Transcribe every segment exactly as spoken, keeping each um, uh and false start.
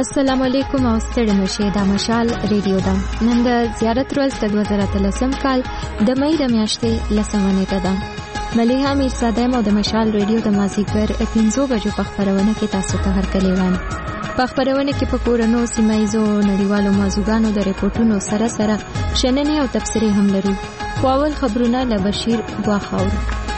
السلام علیکم او ستړي مشه د مشال ریډیو دا نن د زیارت ورځ د دوه زره اتلسم کال د مې د میاشتې لسمه نیټه ده. مليحه میرزاده مو د مشال ریډیو د مازیګر پنځو بجو په خبرونه کې تاسو ته هرکلی وایم. په خبرونه کې په کورونو سیمایزو نړیوالو موضوعاتو د ریپورتونو سره سره شننې او تبصرې هم لرو. خو اول خبرونه له بشیر واخاور.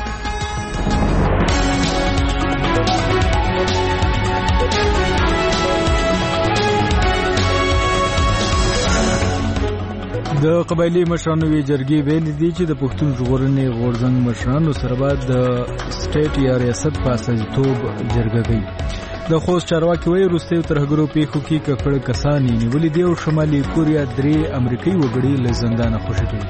د قبایلی مشرانو وی جرګې ویل دي چې د پښتون ژغورنې غورځنګ مشرانو سره بعد د سټیټ یا ریاست په اساسیتوب جرګه کوي. د خوست چارواکي وایي روسي ترهګرو پیښو کې ککړ کسانی نیولې دي او شمالي کوریا درې امریکایي وګړي له زندانه خوشي کړي.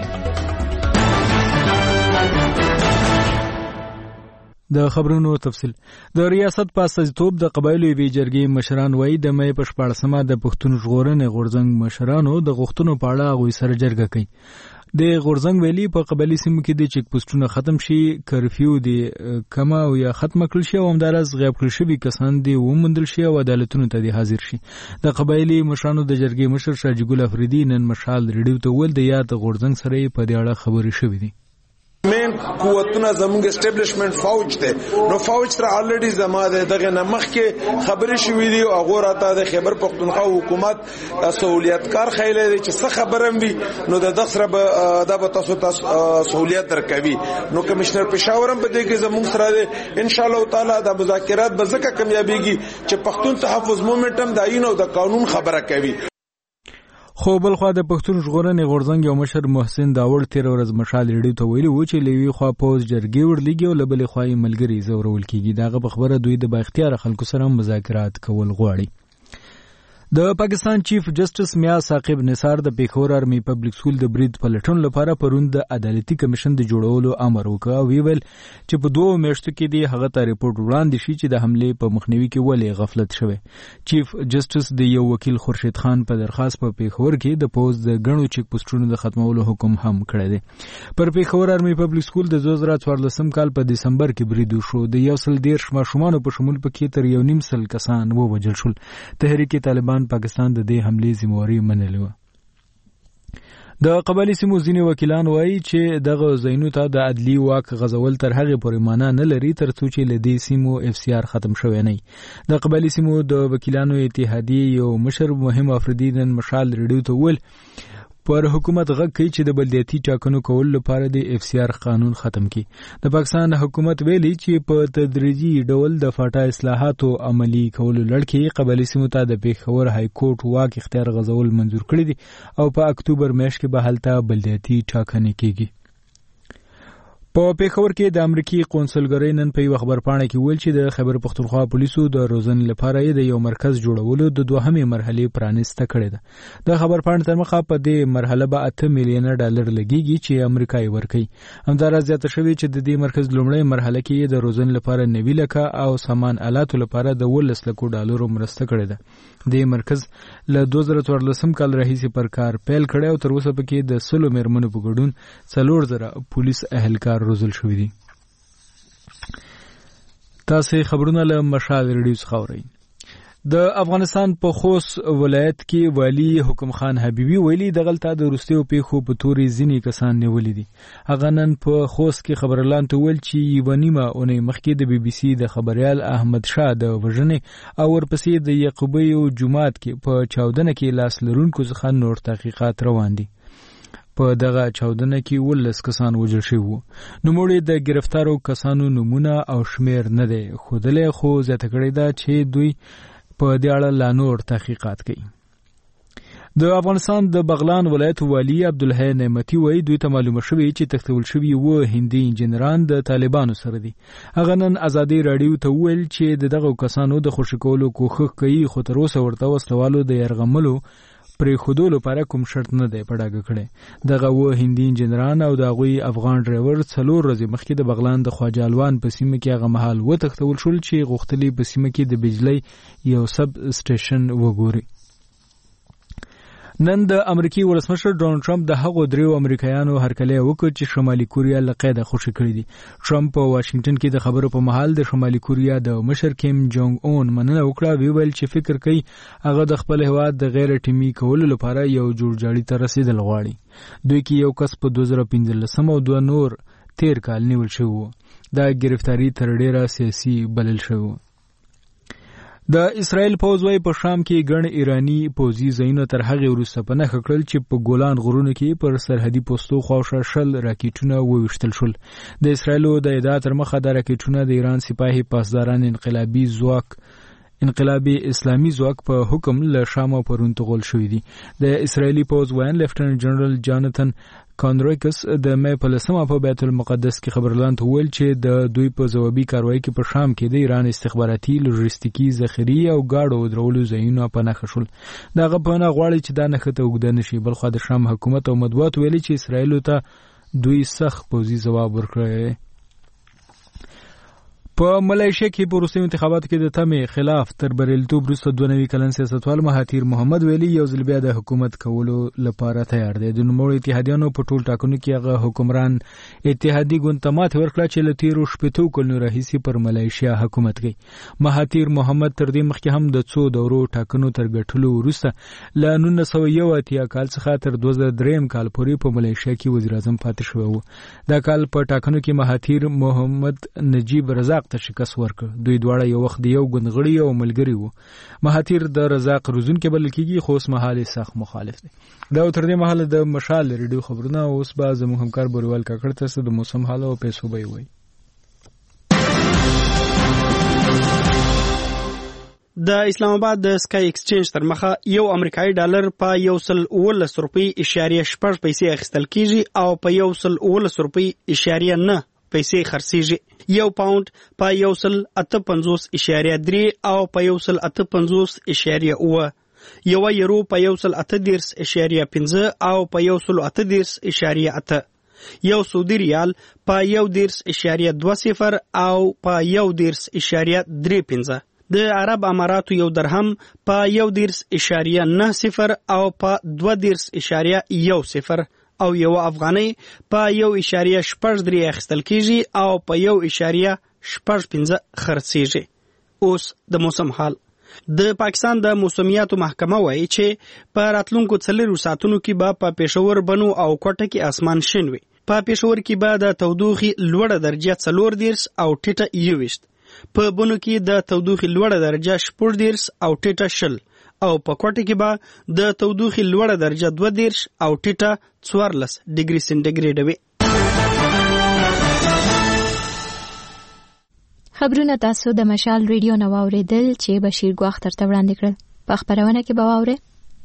د خبرونو تفصیل. د ریاست په اساسیتوب د قبایلو وی جرګې مشران وایي د مې په شپاړسمه د پښتون ژغورنې غورځنګ مشرانو د غوښتنو په اړه غوي سره جرګه کوي. د غورځنګ ویلي په قبایلی سیمو کې د چک پوسټونو ختم شي، کرفیو دی کما او یا ختم کړل شي او همدارس غیب کړل شوی کسان دی ومندل شي او عدالتونو ته دی حاضر شي. د قبایلی مشرانو د جرګې مشر شاجي ګل افریدي نن مشال ریډیو ته ول د یاد غورځنګ سره په دې اړه خبرې شوې دي. مین قوتونه زموږ اسټابلیشمنت فوج ته نو فوج سره الریډي زماده دغه نمخ کې خبرې شوې دي او غوړه ته د خیبر پختونخوا حکومت سہولیتکار خیلې دي چې څه خبرم وي نو د دغسره به د تاسو تاسو سہولیت درکوي. نو کمشنر پېښورم په دې کې زموږ سره ان شاء الله تعالی د مذاکرات به ځکه کامیابیږي چې پښتون تحفظ مومنټم د عین او د قانون خبره کوي. خو بل خو د پښتون ژغورنې غورځنګ یو مشر محسن داوړ تیر ورځ مشال ریډیو ته ویلي و چې لوی خو پوز جرګې ورلېږي او لبلې خوای ملګری زورول کیږي. داغه په خبره دوی د با اختیار خلکو سره مذاکرات کول غواړي. د پاکستان چیف جسټس میا ثاقب نثار د پیښور آرمي پبلک سکول د برید پلټون لپاره پرون د عدالتي کمیشن د جوړولو امر وکړ او ویل چې په دوه میاشتو کې دی هغه ته ریپورت وړاندې شي چې د حمله په مخنیوي کې ولې غفلت شوه. چیف جسټس د یو وکیل خورشید خان په درخواست په پیښور کې د پوز د غنو چک پوسټونو د ختمولو حکم هم کړی دی. پر پیښور آرمي پبلک سکول د دوه زره څوارلسم کال په دسمبر کې برید وشو. د یو سل دیرش ماشومان په شمول پکې تر یو نیم سل کسان ووژل شول. تحریک طالبان پاکستان د دې حمله ذمہواری منلې و. د قبایلی سیمو ځینې وکیلان وایي چې دغه زینو ته د عدلی واک غزول تر هغه پورې معنا نه لري تر څو چې لدې سیمو اف سی آر ختم شوی نه. د قبایلی سیمو د وکیلانو اتحادیه یو مشر مهم افریدي نن مشال ریډیو ته ول پر حکومت غږ کوي چې د بلدیاتي ټاکنو کول لپاره د اف سی آر قانون ختم کړي. د پاکستان حکومت ویلي چې په تدریجي ډول د فاټا اصلاحاتو عملی کولو لړ کې قبایلی سیمو ته د پیښور های کورټ واک اختیار غزول منظور کړی دي او په اکتوبر میاشت کې به هلته بلدیاتي ټاکنې کیږي. په پیښور کې د امریکای قونسلګرۍ نن په یو خبرپاڼه کې ویل چې د خیبر پختونخوا پولیسو د روزنې لپاره د یو مرکز جوړولو د دوهمې مرحلې پرانیسته کړې ده. د خبرپاڼې تر مخه په دې مرحله به اته میلیونه ډالر لګیږي چې امریکای ورکوي. همداراز زیاته شوې چې د دې مرکز لومړی مرحله کې د روزنې لپاره نوي لکه او سامان آلاتو لپاره د ولس لکو ډالرو مرسته کړې ده. د مرکز له دوه زره څوارلسم کال راهیسې پر کار پیل کړی او تر اوسه پکې د سلو میرمنو په ګډون څلور زره پولیس اهلکار روزل شوي دي. تاسې خبرونه له مشال ریډیو څخه اورئ. د افغانستان په خوست ولایت کې والی حکم خان حبیبي ویلي دغلته د روسي پیښو په توري ځینې کسان نیولې دي. هغه نن په خوست کې خبرلاند ته ویل چې یو نیمه اونۍ مخکې د بي بي سي د خبريال احمد شاه د وژنې او ورپسې د یعقوبیو جماعت کې په چاودنه کې لاس لرونکو څخه نور تحقیقات روان دي. په دغه چاودنه کې ولس کسان وژل شوي وو. نوموړي د گرفتارو کسانو نمونه او شمیر نه دی ښودلی خو زیاته کړې ده چې دوی په دې اړه لا نور تحقیقات کوي. د افغانستان د بغلان ولایت والی عبدالحی نعمتي وایي دوی ته معلومه شوې چې تښتول شوي وو هندي انجینران د طالبانو سره دي. هغه نن ازادي راډیو ته وویل چې دغه کسانو د خوشي کولو کوښښ کوي خو تر اوسه ورته وسلوالو د یرغملو پرې خودو لپاره کوم شرط نه دی په ډاګه کړی. دغه و هندي انجینران او د هغوی افغان ډرایور څلور ورځې مخکې د بغلان د خواجه الوان په سیمه کې هغه مهال وتښتول شول چې غوښتلي په سیمه کې د بجلۍ یو سب سټیشن وګوري. نن د امریکای ولسمشر ډونالد ټرمپ د هغو دریو امریکایانو هرکلی وکړ چې شمالي کوریا له قیده خوشي کړی دي. ټرمپ په واشنگټن کې د خبرو په مهال د شمالي کوریا د مشر کیم جونګ اون مننه وکړه، ویل چې فکر کوي هغه د خپل هیواد د غیر ټیمي کولو لپاره یو جوړجاړي ته رسیدل غواړي. دوی کې یو کس په دوه زره پنځلس او دوه نور تیر کال نیول شوی. دا گرفتاری تر ډیره سیاسي بلل شوی. د اسرائیل پوځ وايي په شام کې ګڼ ایرانی پوځي ځایونه تر هغې وروسته په نښه کړل چې په ګولان غرونو کې پر سرحدي پوستو خواوشا شل راکېټونه وویشتل شول. د اسرائیلو د ادعا تر مخه دا راکېټونه د ایران سپاهي پاسداران انقلابي ځواک انقلابي اسلامي ځواک په حکم له شامه پرون توغول شوي دي. د اسرائیلي پوځ وایي لیفټننټ جنرال جاناتن کانریکس د مې په لسمه په بیت المقدس کې خبرلاند وویل چې د دوی په ځوابي کاروایی کې په شام کې د ایران استخباراتي لوجستیکي ذخیرې او گاډو درولو ځایونه په نښه شول. دغه په نه غواړي چې دا نښه ته اوږده نشي. بلخو د شام حکومت او مطبوعات ویلي چې اسرائیل ته دوی سخت پوځي ځواب ورکړی. په ملایشیا کې په وروستیو انتخاباتو کې د تمې خلاف تر بریالیتوب وروسته دوه نوي کلن سیاستوال مهاتیر محمد ویلي یو ځل بیا د حکومت کولو لپاره تیار دی. د نوموړو اتحادیانو په ټول ټاکنو کې هغه حکمران اتحادي ګوند ته ماتې ورکړه چې له تیرو شپېتو کلونو راهیسې پر ملایشیا حکومت کوي. مهاتیر محمد تر دې مخکې هم د څو دورو ټاکنو تر ګټلو وروسته له نولس سوه یو اتیا کال څخه تر دوه زره دریم کال پورې په ملایشیا کې وزیر اعظم پاتې شوی و. دا کال په ټاکنو کې مهاتیر محمد نجیب رزاق ته شکست ورکړ. دوی دواړه یو وخت یو ګوندغړي او ملګري وو. مهاتیر د رزاق روزونکي بلل کېږي خو اوس مهال سخت مخالف دی. دا تر دې مهاله د مشال ریډیو خبرونه. اوس به زموږ همکار بوریوال کاکړ تاسو د موسم حال او پیسو به وي. د اسلام آباد د سکای ایکسچینج تر مخه یو امریکایي ډالر په یو سل اوولس روپۍ اشاریه شپږ پیسې اخیستل کیږي او په یو سل اوولس روپۍ اشاریه نه پیسې خرڅیږي. یو پاوند په یو سل اته پنځوس اشاریه درې او په یو سل اته پنځوس اشاریه اوه. یو یورو په یو سل اته دیرس اشاریه پنځه او په یو سل اته دیرس اشاریه اته. یو سعودي ریال په یو دیرس اشاریه دوه صفر او په یو دیرس اشاریه درې پنځه. د عرب اماراتو یو درهم په یو دیرس اشاریه نه صفر او په دوه دیرس اشاریه یو صفر او یو افغانۍ په یو اشاریه شپږ درې اخیستل کیږي او په یو اشاریه شپږ پنځه خرڅیږي. اوس د موسم حال. د پاکستان د موسمیاتو محکمه وایي چې په راتلونکو څلورو ساعتونو کې به په پېښور، بنو او کوټه کې اسمان شین وي. په پېښور کې به د تودوخې لوړه درجه څلور دیرس او ټیټه یوویشت، په بنو کې د تودوخې لوړه درجه شپږ دیرس او ټیټه شل او په کوټه کې به د تودوخې لوړه درجه دوه دیرش او ټیټه څوارلس ډیګري سنټیګریډ وي. خبرونه تاسو د مشال ریډیو نو اوریدل چې بشیر ګواختر ته وړاندې کړل. په خبرونه کې به واورئ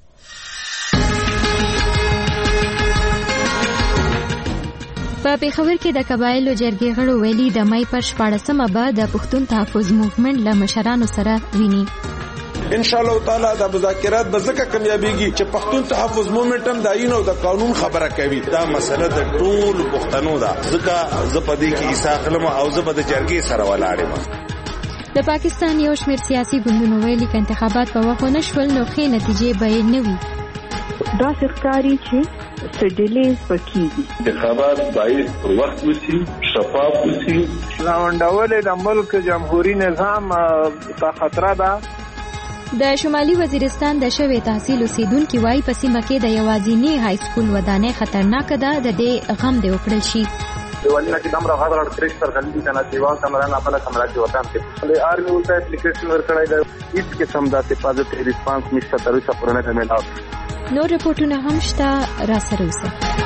په پیښور کې د قبایلو جرګې غړو ویلي د مې پر شپاړسمه به د پښتون تحفظ موومېنټ له مشرانو سره ویني. ان شاء الله تعالی د مذاکرات به ځکه کامیابیږي چې پښتون تحفظ موومېنټ هم د آئین او د قانون خبره کوي. دا مسله د ټول پښتنو ده، ځکه زه په دې کې ایساخلم او زه په د جرګې سره ولاړم. د پاکستان یو شمېر سیاسي ګوندونو ویلي که انتخابات په وخت ونه شول نو ښې نتیجې به یې نه وي. دا ښکاري چې سډلې پکېږي. انتخابات باید پر وخت وشي، شفاف وشي. راونډول د ملک جمهوریت نظام په خطر ده. د شمالي وزیرستان د شوی تحصیل اوسیدونکو وايي په سیمه کې د یوازینی های سکول ودانۍ خطرناک ده، د دې غم دې وکړل شي. دیوالنا کې دمر غاړه ټریک سره غلطي کنه دیوال کمرانه خپل کمرا کې وطن کې د آرمي ولته اپلیکیشن ورکړای دی. هیڅ قسم د پازیټیو ریسپانس نشته تر اوسه پرونه نه ملاو. نو رپورټونه هم شته، را سره اوسه.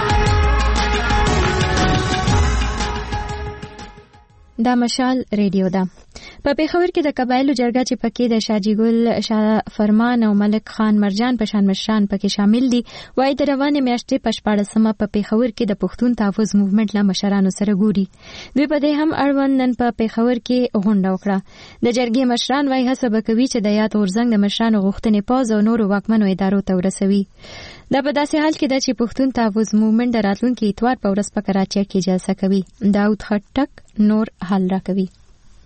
دا مشال ریډیو ده. په پیښور کې د قبایلو جرګه چې پکې د شاجي ګل، شاه فرمان او ملک خان مرجان په شان مشران پکې شامل دي، وايي د روانې میاشتې په شپاړسمه په پیښور کې د پښتون تحفظ موومېنټ له مشرانو سره ګوري. دوی په دې هم اړوند نن په پیښور کې غونډه وکړه. د جرګې مشران وايي هڅه به کوي چې د یاد غورځنګ د مشرانو غوښتنې پوز او نورو واکمنو ادارو ته ورسوي. دا په داسې حال کې ده چې پښتون تحفظ موومېنټ د راتلونکي اتوار په ورځ په کراچۍ کې جلسه کوي. داود خټک نور حل راکوي.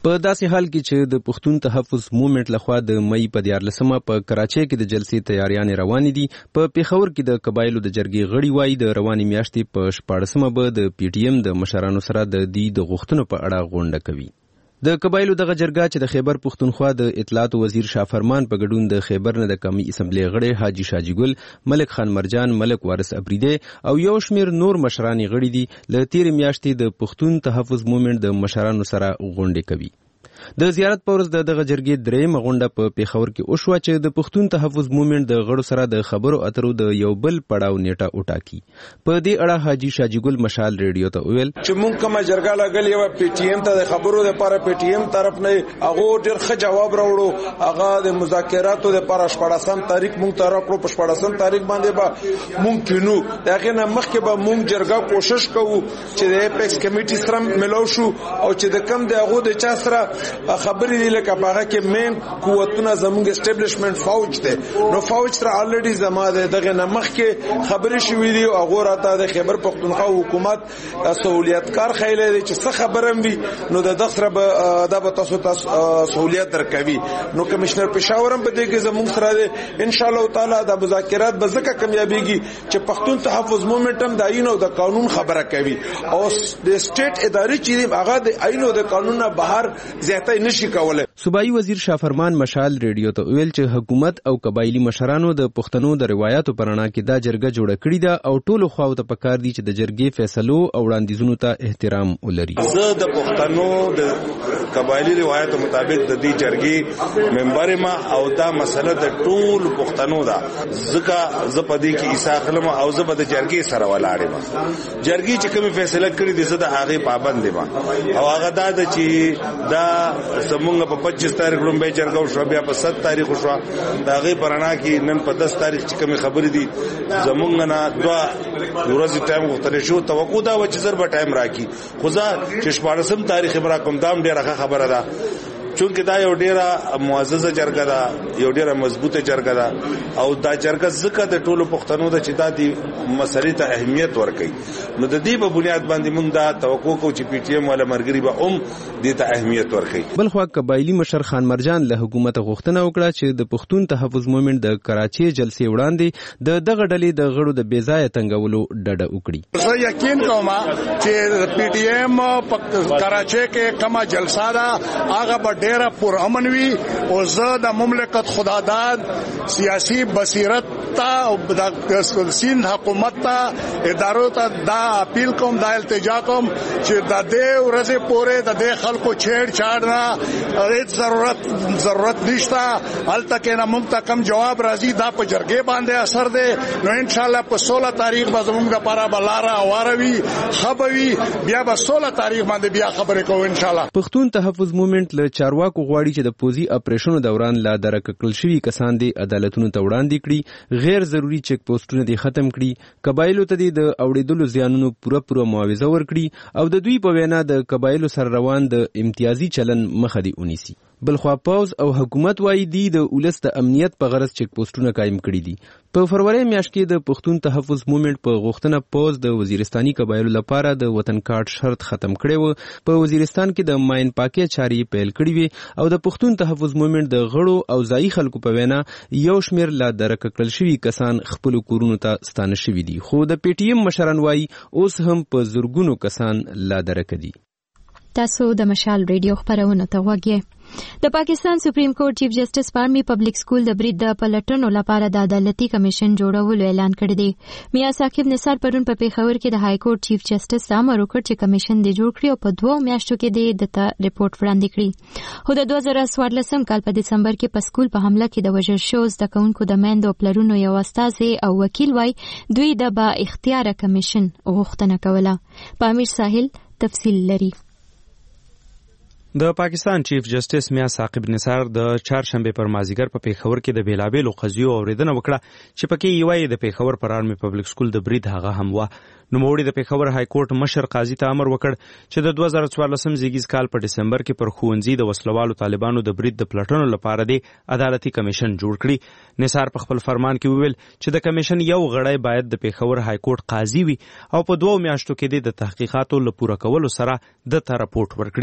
په داسې حال کې چې د پښتون تحفظ موومېنټ لخوا د مئی په دیارلسمه په کراچۍ کې د جلسې تیاریانې روانې دي. په پیښور کې د قبایلو د جرګې غړي وایي د روانې میاشتې په شپاړسمه به د پی ټی ایم د مشرانو سره د دې د غوښتنو په اړه غونډه کوي. د قبایلو دغه جرګه چې د خیبر پښتونخوا د اطلاعات وزیر شاه فرمان په ګډون د خیبر نه د قومي اسمبلی غړي حاجی شاجی ګل، ملک خان مرجان، ملک وارث ابریده او یو شمیر نور مشران غړي دي له تیر میاشتې د پښتون تحفظ موومېنټ د مشرانو سره غونډه کوي. د زیارت په ورځ د دغه جرګې درېیمه غونډه په پیښور کې وشوه چې د پښتون تحفظ موومېنټ د غړو سره د خبرو اترو د یو بل پړاو نیټه وټاکي. په دې اړه حاجی شاجی ګل مشال ریډیو ته وویل چې مونږ کومه جرګه لګلې و پی ټی ایم ته د خبرو لپاره پی ټی ایم طرف نه هغه ډېر ښه جواب راوړو. هغه د مذاکراتو لپاره شپاړسم تاریخ مونږ ته راکړو. په شپاړسم تاریخ باندې به مونږ کینو. دغه نه مخکې به مونږ جرګه کوشش کوو چې د اپیکس کمیټي سره ملو شو او چې د کم د هغه د چا سره خبرې دی لکه هغه کې مین قوتونه زموږ اسټابلیشمنت فوج دی. نو فوج سره الریډي زما دغه نمخ کې خبرې شوې دي او هغه راته د خیبر پښتونخوا حکومت سہولیتکار خیلې دي چې څه خبرم وي نو د دغه به د تاسو ته سہولیت درکوي. نو کمشنر پېښور هم په دې کې زموږ سره دی. ان شاء الله تعالی د مذاکرات به ځکه کامیابیږي چې پښتون تحفظ موومېنټ هم د آئین او د قانون خبره کوي او د سټیټ ادارې چې هغه د آئین او د قانون نه بهر زیاته نشي کوله. صوبایي وزیر شاه فرمان مشال ریډیو ته ویل چې حکومت او قبایلی مشرانو د پښتنو د روایتو پرانا کې دا جرګه جوړه کړې ده او ټولو خواو ته پکار دي چې د جرګې فیصلو او وړاندیزونو ته احترام ولري. زه د پښتنو د قبایلی روایتو مطابق د دې جرګې ممبر ما او دا مسله د ټول پښتنو ده. ځکه زه په دې کې ایساخلم او زه په د جرګې سره ولاړم. جرګې چې کوم فیصله کړې دي زه د هغه پابند یم او هغه دا د چې دا زمونږ په پچیس تاریخ لومبه جرګه شو، بیا په ست تاریخ شو. دا غي پرانا کې نن په دس تاریخ چې کوم خبرې دي زمونږ نه دوا ورځې ټایم غوښتل شو. توقع دا و چې زر به ټایم راکی خو ځا چې شپاړسم تاریخ برا کوم دام ډیره خبره ده چونکه دا یو ډیره معززه جرګه ده، یو ډیره مضبوطه جرګه ده او دا جرګه ځکه د ټولو پښتنو د چې دا دی مسلې ته اهمیت ورکړي. نو د دې په بنیاد باندې موږ دا توقع کوو چې پی ټی ایم ولا مرګري به هم دې ته اهمیت ورکړي. بل خو قبایلی مشر خان مرجان له حکومت غوښتنه وکړه چې د پښتون تحفظ موومېنټ د کراچۍ جلسې وړاندې د دغه ډلې د غړو د بې ځایه تنګولو ډډه وکړي. زه یقین کوم چې پی ټی ایم په کراچۍ کې کومه جلسه ده هغه به ډیره پر امن وي او زه د مملکت خداداد سیاسي بصیرت ته او د سیند حکومت ته ادارو ته دا اپیل کوم، دا التجا کوم چې د دې ورځې پورې د دې خلکو چھیڑ چھاڑ نه هیڅ ضرورت ضرورت نشته. هلته کې نه موږ ته کم جواب راځي دا په جرګې باندې اثر دی. نو ان شاء الله په سولہ تاریخ به زموږ لپاره بلاره اواروي خبوي بیا به سولہ تاریخ باندې بیا خبرې کوو ان شاء الله. پښتون تحفظ موومېنټ له چارواکو غواړي چې د پوزي اپریشنو دوران لا درک کړل شوي کسان دي عدالتونو ته وړاندې کړي، غیر ضروري چیک پوسټونه دي ختم کړي، قبایلو ته دي د اوړېدلو زیانونو پوره پوره معاوضه ورکړي او د دوی په وینا د قبایلو سره روان د امتیازي چلن مخه دي ونیسي. بلخوا پوز او حکومت وایي دي د ولس د امنیت په غرض چیک پوسټونه قایم کړي دي. په فروری میاشت کې د پښتون تحفظ موومېنټ په غوښتنه پوز د وزیرستاني قبایلو لپاره د وطن کارت شرط ختم کړی و. په وزیرستان کې د ماین پاکي چارې پیل کړې وي او د پښتون تحفظ موومېنټ د غړو او ځایي خلکو په وینا یو شمیر لا درک کړل شوي کسان خپل کورونو ته ستانه شوي دي. خو د پی ټی ایم مشران وایي اوس هم په زرګونو کسان لا درک دي. تاسو د مشال ریډیو خبرونه ته وګورئ. د پاکستان سپریم کورټ چیف جسټس پارمی پبلک سکول د برید د پلټنو لپاره د عدالتي کمیشن جوړولو اعلان کړی دی. میا ثاقب نثار پرون په پیښور کې د های کورټ چیف جسټس ته امر وکړ چې کمیشن دې جوړ کړي او په دوه میاشتو کې د ته ریپورت وړاندې کړي. خو د دوه زره څوارلسم کال په دسمبر کې په سکول په حمله کې د وژل شوو زده کوونکو د میندو او پلرونو یو استازی او وکیل وای دوی د با اختیاره کمیشن غوښتنه کوله. پامیر ساحل تفصیل لري. د پاکستان چیف جسټس میا ثاقب نثار د چهارشنبه پر مازیګر په پیښور کې د بیلابېلو قضیو اوریدنه وکړه چې پکې یوه د پیښور پر آرمي پبلک سکول د برید هغه هم وه. نوموړي د پیښور های کورټ مشر قاضي ته امر وکړ چې د دوه زره څوارلسم زیږیز کال په ډسمبر کې پر ښوونځي د وسلوالو طالبانو د برید د پلټنو لپاره د عدالتي کمیشن جوړ کړي. نثار په خپل فرمان کې وویل چې د کمیشن یو غړی باید د پیښور های کورټ قاضي وي او په دوه میاشتو کې د تحقیقاتو له پوره کولو سره د ته راپورټ ورکړي.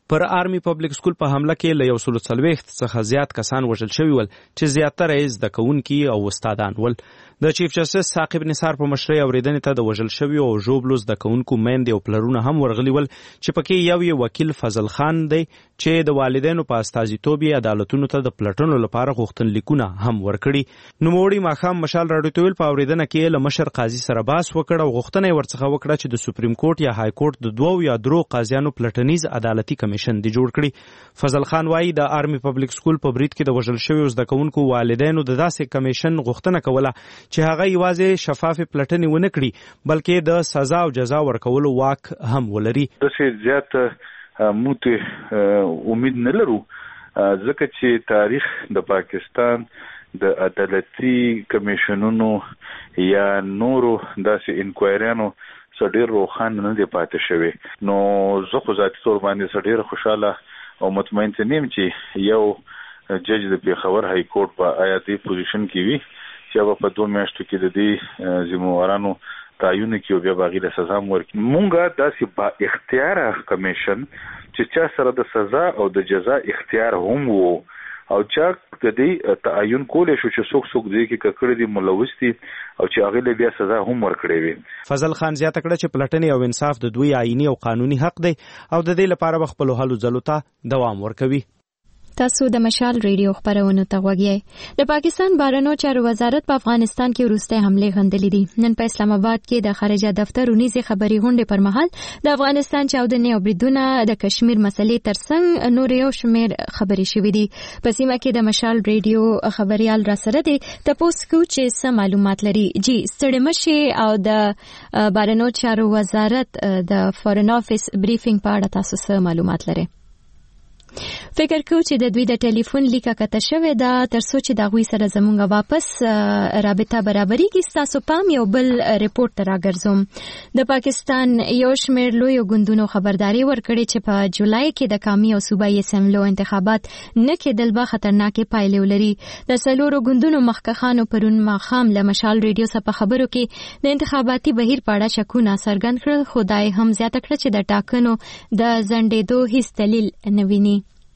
پر آرمي پبلک سکول په حمله کې له یو سل څلوېښت څخه زیات کسان وژل شوي ول چې زیاتره یې زده کوونکي او استادان ول. د چیف جسټس ثاقب نثار په مشرۍ اورېدنې ته د وژل شویو او ژوبلو زده کوونکو میندې او پلرونه هم ورغلي ول چې پکې یو یې وکیل فضل خان دی چې د والدینو په استازیتوب یې عدالتونو ته د پلټنو لپاره غوښتنلیکونه هم ورکړي. نوموړي ماښام مشال راډیو ته ویل په اورېدنه کې له مشر قاضي سره بحث وکړ او غوښتنه یې ورڅخه وکړه چې د سپریم کورټ یا های کورټ د دوو یا درو قاضیانو پلټنیز عدالتي کمیشن دی جوړ کړي. فضل خان وایي د آرمي پبلک سکول په برید کې د وژل شویو زده کوونکو والدینو د داسې کمیشن غوښتنه کوله چې هغه یوازې شفاف پلټنې ونه کړي بلکې د سزا او جزا ورکولو واک هم ولري. داسې زیات موږ امید نه لرو ځکه چې تاریخ د پاکستان د عدالتي کمیشنونو یا نورو داسې انکوایریانو څه ډېر روښانه نه دی پاتې شوی. نو زه خو ذاتي طور باندې څه ډېره خوشحاله او مطمئن نیم چې یو جج د پېښور های کورټ په آیا دې پوزیشن کې وي چې هغه په دوه میاشتو کې د دې ذمہوارانو تعین کړي او بیا باغی له سزا ورکړي. مونږه داسې با اختیاره کمیشن چې چا سره د سزا او د جزا اختیار هم وو او چا د دې تعین کولای شو چې څوک څوک دې کې ککړې دي ملوث دي او چې هغه له بیا سزا هم ورکړي وي. فضل خان زیاته کړه چې پلټنې او انصاف د دوی آئینی او قانوني حق دی او د دې لپاره خپل هلو ځلو ته دوام ورکوي. تاسو د مشال ریډیو خبرونه ته غوږی. د پاکستان بهرنیو چارو وزارت په افغانستان کې وروستۍ حمله غندلې دي. نن په اسلام آباد کې د خارجه دفتر ونیزي خبري غونډې پر مهال د افغانستان چاودنې او بریدونه د کشمیر مسلې ترڅنګ نور یو شمېر خبري شوې دي. په سیمه کې د مشال ریډیو خبريال را سره دي تاسو کو چې څه معلومات لري. جی ستړي مشي او د بهرنیو چارو وزارت د فورن افیس بریفینګ په اړه تاسو څه معلومات لري؟ فکر کوم چې د دوی د ټلیفون لیکه کته شوې ده ترڅو چې د غوي سره زمونږ واپس رابطه برابرېږي. تاسو پام یو بل ریپورت ته راګرځوم. د پاکستان یو شمېر لوی ګوندونو خبرداري ورکړې چې په جولای کې د قومي او صوبایي اسمبلو انتخابات نه کېدل به خطرناکې پایلې ولري. د څلورو ګوندونو مخکښانو پرون ماښام له مشال ریډیو څخه په خبرو کې د انتخاباتي بهیر په اړه شکونه څرګند کړل. خدای هم زیاته کړه چې د ټاکنو د ځنډېدو هیڅ دلیل نه ویني.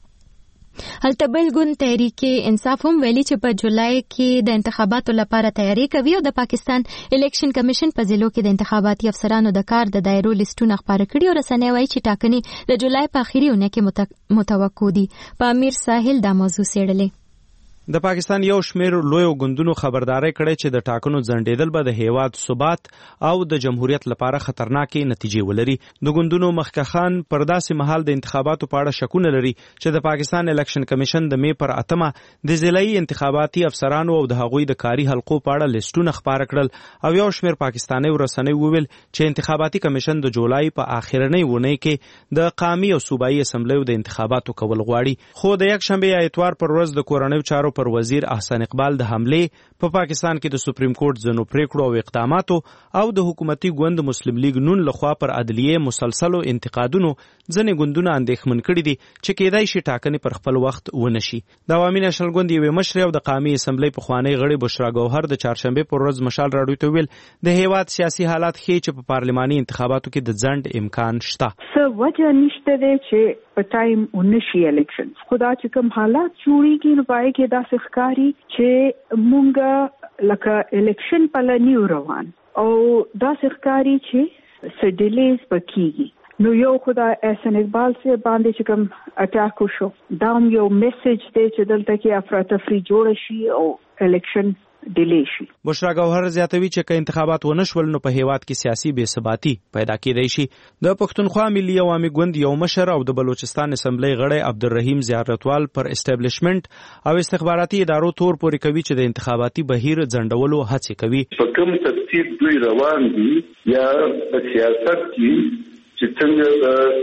هلته بل ګوند تحریک انصاف هم ویلي چې په جولای کې د انتخاباتو لپاره تیاری کوي او د پاکستان الیکشن کمیشن په ضلعو کې د انتخاباتي افسرانو د کار د دایرو لیستونه خپاره کړي او رسنۍ وایي چې ټاکنې د جولای په اخري اونۍ کې متوقع دي. په امیر ساحل دا موضوع څېړلې. د پاکستان یو شمېر لویو ګوندونو خبرداري کړې چې د ټاکنو ځنډېدل به د هیواد ثبات او د جمهوریت لپاره خطرناکې نتیجې ولري. د ګوندونو مخکښان پر داسې مهال د انتخاباتو په اړه شکونه لري چې د پاکستان الیکشن کمیشن د مې پر اتمه د ضلعي انتخاباتي افسرانو او د هغوی د کاري حلقو په اړه لیستونه خپاره کړل او یو شمېر پاکستاني رسنۍ وویل چې انتخاباتي کمیشن د جولای په آخرنۍ اونۍ کې د قومي او صوبایي اسمبلیو د انتخاباتو کول غواړي. خو د یک شنبه یا اتوار پر ورځ د کورنیو چارو پر وزیر احسان اقبال د حملې په پا پاکستان کې د سپریم کورټ ځینو پریکړو او اقداماتو او د حکومتي ګوند مسلم لیگ نون لخوا پر عدلیه مسلسلو انتقادونو ځینې ګوندونه اندېښمن کړي دي چې کېدای شي ټاکنې پر خپل وخت ونشي. د عوامي نېشنل ګوند یوې مشرې او د قومي اسمبلی پخوانۍ غړې بشرا ګوهر د چهارشنبې پر ورځ مشال راډیو ته ویل د هیواد سیاسي حالات ښیي چې په پارلماني انتخاباتو کې د ځنډ امکان شته. څه وجه نشته دی چې په ټایم ونشي الیکشن. خدا چې کوم حالات جوړیږي نو پای کې داسې ښکاري چې مونږ لکه الیکشن په لنیو روان او داسې ښکاري چې څه ډیلیز پکېږي. نو یو خدا احسان اقبال سے باندې چې کوم اٹاک وشو دا یو میسج دی چې دلته کې افراطفری جوړ شي او الیکشن ډیلی شي. بشرا ګوهر زیاتوي چې که انتخابات ونشول نو په هیواد کې سیاسي بې ثباتي پیدا کېدای شي. د پښتونخوا ملي عوامي ګوند یو مشر او د بلوچستان اسمبلی غړی عبدالرحیم زیارتوال پر اسټابلیشمنت او استخباراتي ادارو تور پورې کوي چې د انتخاباتي بهیر ځنډولو هڅې کوي. په کوم ترتیب دوی روان دي یا په سیاست کې چې څنګه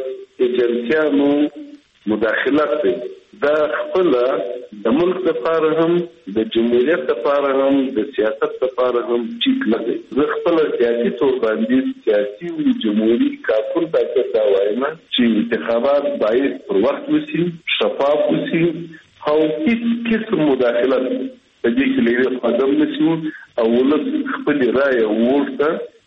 د ایجنسیانو مداخلت دی دا خپل د ملک لپاره هم د جمهوریت لپاره هم د سیاست لپاره هم ټیک نه دی. زه خپل سیاسي تور باندې سیاسي او جمهوریت کارکون ته دا وایم چې انتخابات باید پر وخت وشي، شفاف وشي او هیڅ قسم مداخلت په دې کې لري قدم نشي او ولس خپل رائے ورته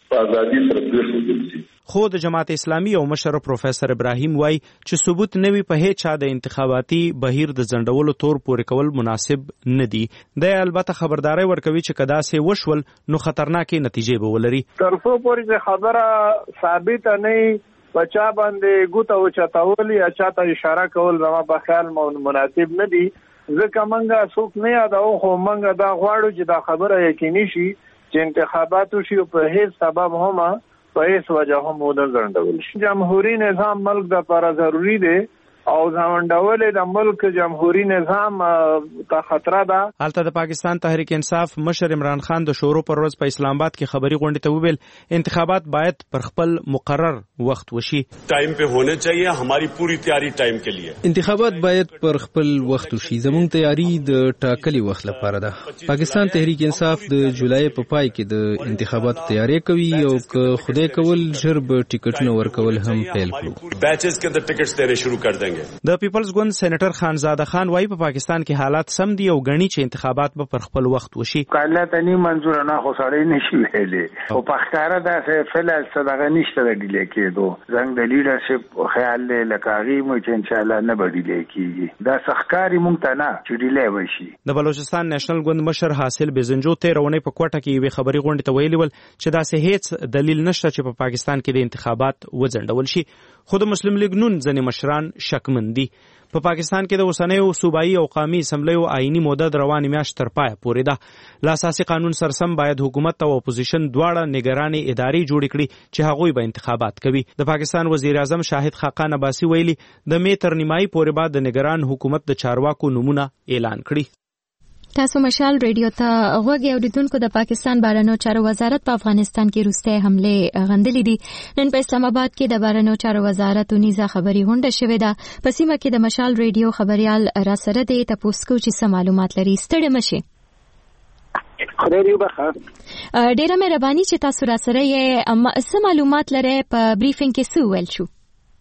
په ازادي سره پرېښودل شي. خو د جماعت اسلامي او مشر پروفیسور ابراهیم وای چې ثبوت نوي په هیڅ چا د انتخاباتي بهیر د ځنډولو تور پورې کول مناسب نه دي. د البته خبرداري ورکوي چې کدا سه وشول نو خطرناکې نتیجې به ولري. تر څو پورې خبره ثابت نه بچا باندې ګوت او چتاول یا چاته اشاره کول زما په خیال مناسب نه دي. ځکه منګه څوک نه یادو خو منګه دا غواړو چې دا خبره یقیني شي چې انتخابات وشي په هیڅ سبب هم په هیڅ وجه هم ونه ځنډول شي. جمهوریت نظام ملک د لپاره ضروری دی او ځنډول د ملک جمهوریت نظام ته خطر ده. حالته د پاکستان تحریک انصاف مشر عمران خان د شورو پر ورځ په اسلام آباد کې خبري غونډه ته وویل انتخابات باید پر خپل مقرر وخت وشي. ټایم په होने चाहिए हमारी पूरी तैयारी टाइम के लिए. انتخابات باید پر خپل وخت وشي. زموږ تیاری د ټاکلي وخت لپاره ده. پاکستان تحریک انصاف د جولای په پای کې د انتخاباتو تیاری کوي او که خدای کول ژر به ټیکټونه ورکول هم پیل کړو. بیچز کې د ټیکټس تیرې شروع کړ دیں. د پیپلز ګوند سېنیټر خانزاده خان وايي په پاکستان کې حالات سم دي او غني چې انتخابات به پر خپل وخت وشي. کله ته ني منظور نه خو سړی نشي ویلې او په ښکارا د فعل صدقه نشته د ډیلې کېدو. زنګ د لیډرشپ خیال له لکاغي مو چې ان شاء الله نه بدیلې کیږي. دا سخکاری مونږ ته نه چې ډیلې وشي. د بلوچستان نېشنل ګوند مشر حاصل بزنجو ته رونې په کوټه کې وی خبري غونډه ته ویلي ول چې دا سه هیڅ دلیل نشته چې په پا پاکستان کې د انتخابات وځنډول شي. خو د مسلم لیگ نون ځنې مشران شکمن دي. په پا پاکستان کې د اوسنیو صوبایي او قومي اسمبلیو آئینی موده د روانې میاشتې تر پایه پورې ده. له اساسي قانون سرسم باید حکومت او اپوزیشن دواړه نگرانې ادارې جوړې کړي چې هغوی به انتخابات کوي. د پاکستان وزیر اعظم شاهد خاقان عباسي ویلي د می تر نیمایي پورې بعد د نگران حکومت د چارواکو نمونه اعلان کړي. تاسو مشال ریډیو ته غوږی اوریدونکو د پاکستان بهرنیو چارو وزارت په افغانستان کې روسته حمله غندلې دي. نن په اسلام آباد کې د بهرنیو چارو وزارت ونیزه خبري غونډه شوې ده. په سیمه کې د مشال ریډیو خبريال را سره دی تاسو کو چې څه معلومات لري ستړي مشه. خدای دې وبخښه. ډیره مهرباني چې تاسو را سره یې اما څه معلومات لري په بریفینګ کې څه ویل شو؟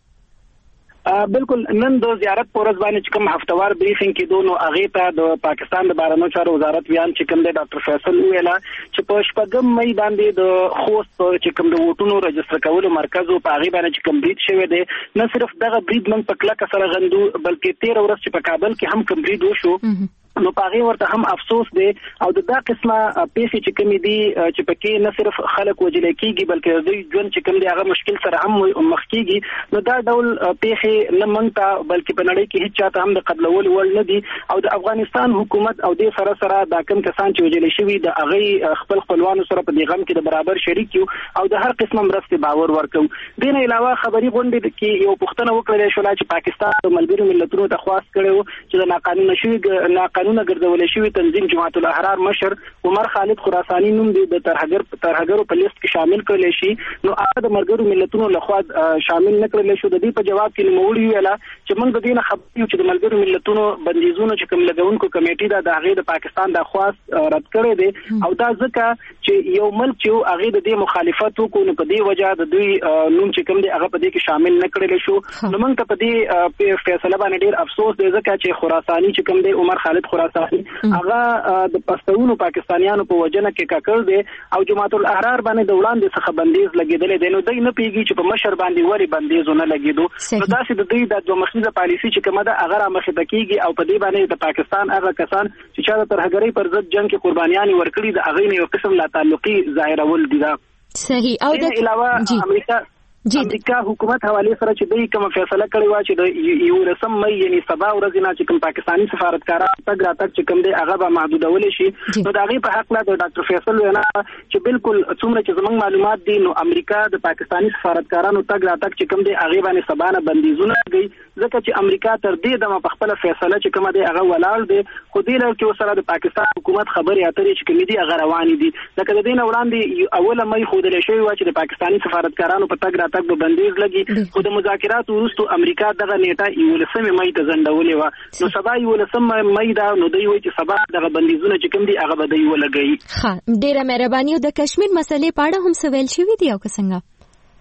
بالکل نن د زیارت پورز باندې چې کوم هفتوار بریفینګ کې دونو اغه ته د پاکستان د بهرنیو چارو وزارت بیان چې کوم د ډاکټر فیصل ویلا چې په شپږم مې باندې د خوست چې کوم د ووټونو رجستر کولو مرکز په اغه باندې چې کمپلیټ شوی دی. نه صرف دغه برید من په کلک سره غندو بلکې تیر ورځ چې په کابل کې هم کمپلیټ وشو. نو پاغي ورته هم افسوس دی او د دا قسمه پیسې چې کوم دي چې پکې نه صرف خلک وجل کېږي بلکې دوی ژوند چې کوم دی هغه مشکل سره هم مخ کېږي. نو دا ډول پیسې نه منګتا بلکې په نړۍ کې هیڅ چاته هم د قبلول ول نه دي او د افغانستان حکومت او د سره سره دا کوم کسان چې وجل شوی د هغه خپل خپلوانو سره په دې غم کې د برابر شریک یو او د هر قسمه مرستې باور ورکو. دین علاوه خبري غونډه کې یو پښتنه وکړل شو چې پاکستان د ملګرو ملتونو ته خواست کړو چې د ناقانونه شوی قانون ګرځول شوی تنظیم جماعت الاحرار مشر عمر خالد خراسانی نوم د ترهګر ترهګرو په لیست کې شامل کړل شي. نو هغه د ملګرو ملتونو لخوا شامل نکړل شو. د دې په جواب کې نوموړي ویلا چې موږ د دې نه خبرو چې د ملګرو ملتونو بندیزونو چې کوم لګونکو کمیټې دا د هغه د پاکستان د خواست رد کړی دی او دا ځکه چې یو ملک چې هغه د دې مخالفت وکړو نو په دې وجه د دوی نوم چې کوم دی هغه په دې کې شامل نکړل شو. نو موږ ته په دې فیصله باندې ډیر افسوس دی ځکه چې خراسانی چې کوم دی عمر خالد خراسانی هغه د پښتون پاکستانیانو په وجنه کې کاکړ دی او جماعت الاحرار باندې د وړاندې څخه بندیز لګیدل دی. نو دوی نه پیږي چې په مشر باندې وری بندیزونه لګیدو. نو دا چې د دوی د دوه مخنیزه پالیسي چې کومه ده هغه مخه تکیږي او په دې باندې د پاکستان هغه کسان چې چا د ترهګرۍ پر ضد جنگ کې قربانيان ورکړي د هغه نه یو قسم لا تعلقي ظاهرول دي. دا صحیح او د علاوه امریکا امریکا حکومت حواله سره چې دوی کوم فیصله کړی و چې د یو رسم مې یعنی سبا ورځ نه چې کوم پاکستانی سفارتکاران تګ راتګ چې کوم دی هغه به محدودول شي. نو دا غي په حق لا د ډاکټر فیصل وینا چې بالکل څومره چې زموږ معلومات دي نو امریکا د پاکستانی سفارتکارانو تګ راتګ چې کوم دی هغه باندې سبانه بندیزونه کوي ځکه چې امریکا تر دې دمه په خپل فیصله چې کوم دی هغه ولاړ دی. خو دې لکه وسره د پاکستان حکومت خبري اترې چې کوم دی هغه روان دي لکه د دین وړاندې اوله مې خو د لشي و چې د پاکستانی سفارتکارانو په تګ راتګ به بندیز لګي. خو د مذاکرات وروسته امریکا دغه نیټه یولسمه مې ته ځنډولې و. نو سبا یولسمه مې دا نو دوی وایي چې سبا دغه بندیزونه چې کوم دي هغه به دوی ولګي. ها ډیره مهرباني. د کشمیر مسلې په اړه هم څه ویل شوی دی او څنګه؟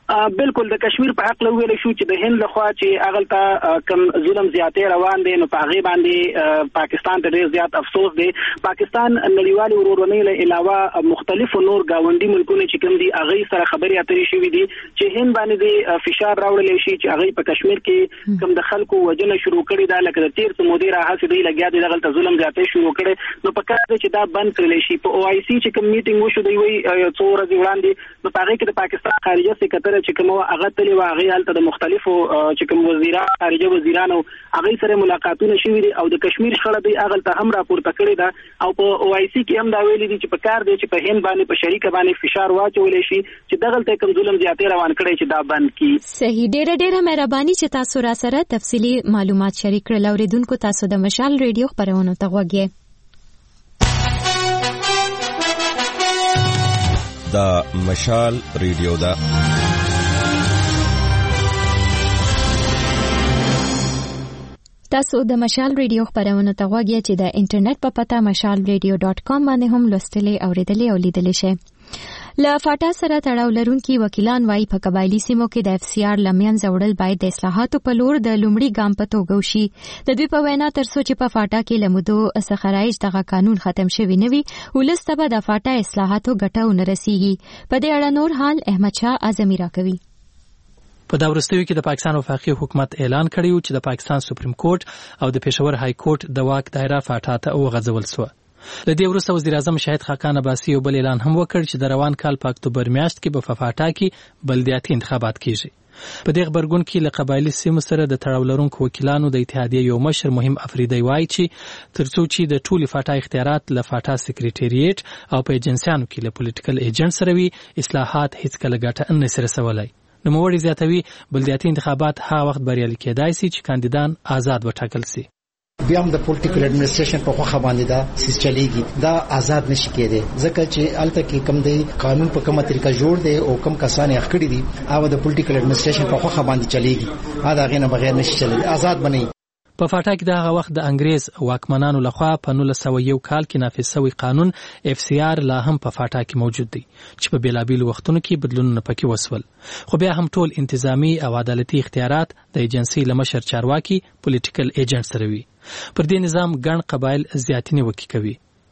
بالکل د کشمیر په حق لویل شو چې د هند لخوا چې اغلطه کم ظلم زیاتې روان دي نو په هغه باندې پاکستان ته ډیر زیات افسوس دی. پاکستان نړیوال ورورونی له علاوه مختلف نور گاونډي ملکونه چې کوم دي هغه سره خبري اترې شوې دي چې هند باندې فشار راوړل شي چې هغه په کشمیر کې کوم د خلکو وجنه شروع کړي دا لکه د تیر څو مودې راهسې دی لګیا دي دغلطه ظلم زیاتې شروع کړي نو په کار دی چې دا بند کړل شي. په او آی سی چې کوم میټینګ وشو دی وی څو ورځې وړاندې نو هغه کې د پاکستان خارجه سکرټر چې کوم هغه تللی واغی حالت د مختلفو چې کوم وزیران خارجه وزیرانو هغه سره ملاقاتونه شوي دي او د کشمیر شخړه دی هغه ته هم راپورته کړی دا او په او آی سی کې هم دا ویلي دي چې په کار دی چې په هند باندې په شریک باندې فشار واچول شي چې دغلته کوم ظلم زیاتې روان کړي چې دا بند کی. صحیح ډیره ډیره مهرباني چې تاسو را سره تفصیلی معلومات شریک کړل. اوریدونکو تاسو د مشال ریډیو خبرونه ته غوږی دا مشال ریډیو دا تاسو د مشال ریډیو خبرونه ته غوږی چې د انټرنیټ په پتا مشال ریډیو ډاٹ کام باندې هم لوستلې او اوریدلې او لیدلې شئ. ل فاټا سره تړاو لرونکي وکیلان وايي په قبایلی سیمو کې د اف سی آر لمن زوړل باید د اصلاحاتو په لور د لومړي ګام په توګه وشي. د دوی په وینا تر څو چې په فاټا کې لمدو څخرایج دغه قانون ختم شوی نه وي ولسته به د فاټا اصلاحاتو ګټه ونه رسیږي. په دې اړه نور حال احمد شاه اعظمي راکوي. په دا وروستیو کې د پاکستان وفاقي حکومت اعلان کړی و چې د پاکستان سپریم کورټ او د پېښور های کورټ د واک دایره فاټا ته وغځول شو. له دې وروسته وزیر اعظم شاهد خاقان عباسي یو بل اعلان هم وکړ چې د روان کال په اکتوبر میاشت کې په فاټا کې بلدیاتي انتخابات کیږي. په دې خبرګون کې له قبایلی سیمو سره د تړاو لرونکو وکیلانو د اتحادیې یو مشر مهم افریدی وایي چې ترڅو چې د ټولي فاټا اختیارات له فاټا سکریټریټ او په ایجنسیانو کې له پولیټیکل ایجنټ سره وي اصلاحات هیڅ کله ګټه نه سي رسولای. نوموړي زیاتوي بلدیاتي انتخابات هغه وخت بریالي کېدای شي چې کاندیدان آزاد وټاکل شي. بیا هم د پولیټیکل اډمنسټریشن په خوخه باندې دا سیس چلیږي دا آزاد نشي کېدی ځکه چې الته کې کم دی قانون په کومه طریقه جوړ دی او کم کسان یې خکړي دي او د پولیټیکل اډمنسټریشن په خوخه باندې چلیږي دا غینه بغیر نشي چلیږي آزاد بنئ. په فاټا کې د هغه وخت د انګريز واکمنانو لخوا په نولس سوه یو کال کې نافذ شوی قانون اف سی آر لا هم په فاټا کې موجود دی چې په بیلابیلو وختونو کې بدلونونه پکې وسول خو بیا هم ټول انتظامی او عدالتي اختیارات د ایجنسی لمشر چارواکي پولیټیکل ایجنټ سره وي. پر دې نظام ګڼ قبایل زیاتې نیوکې کوي.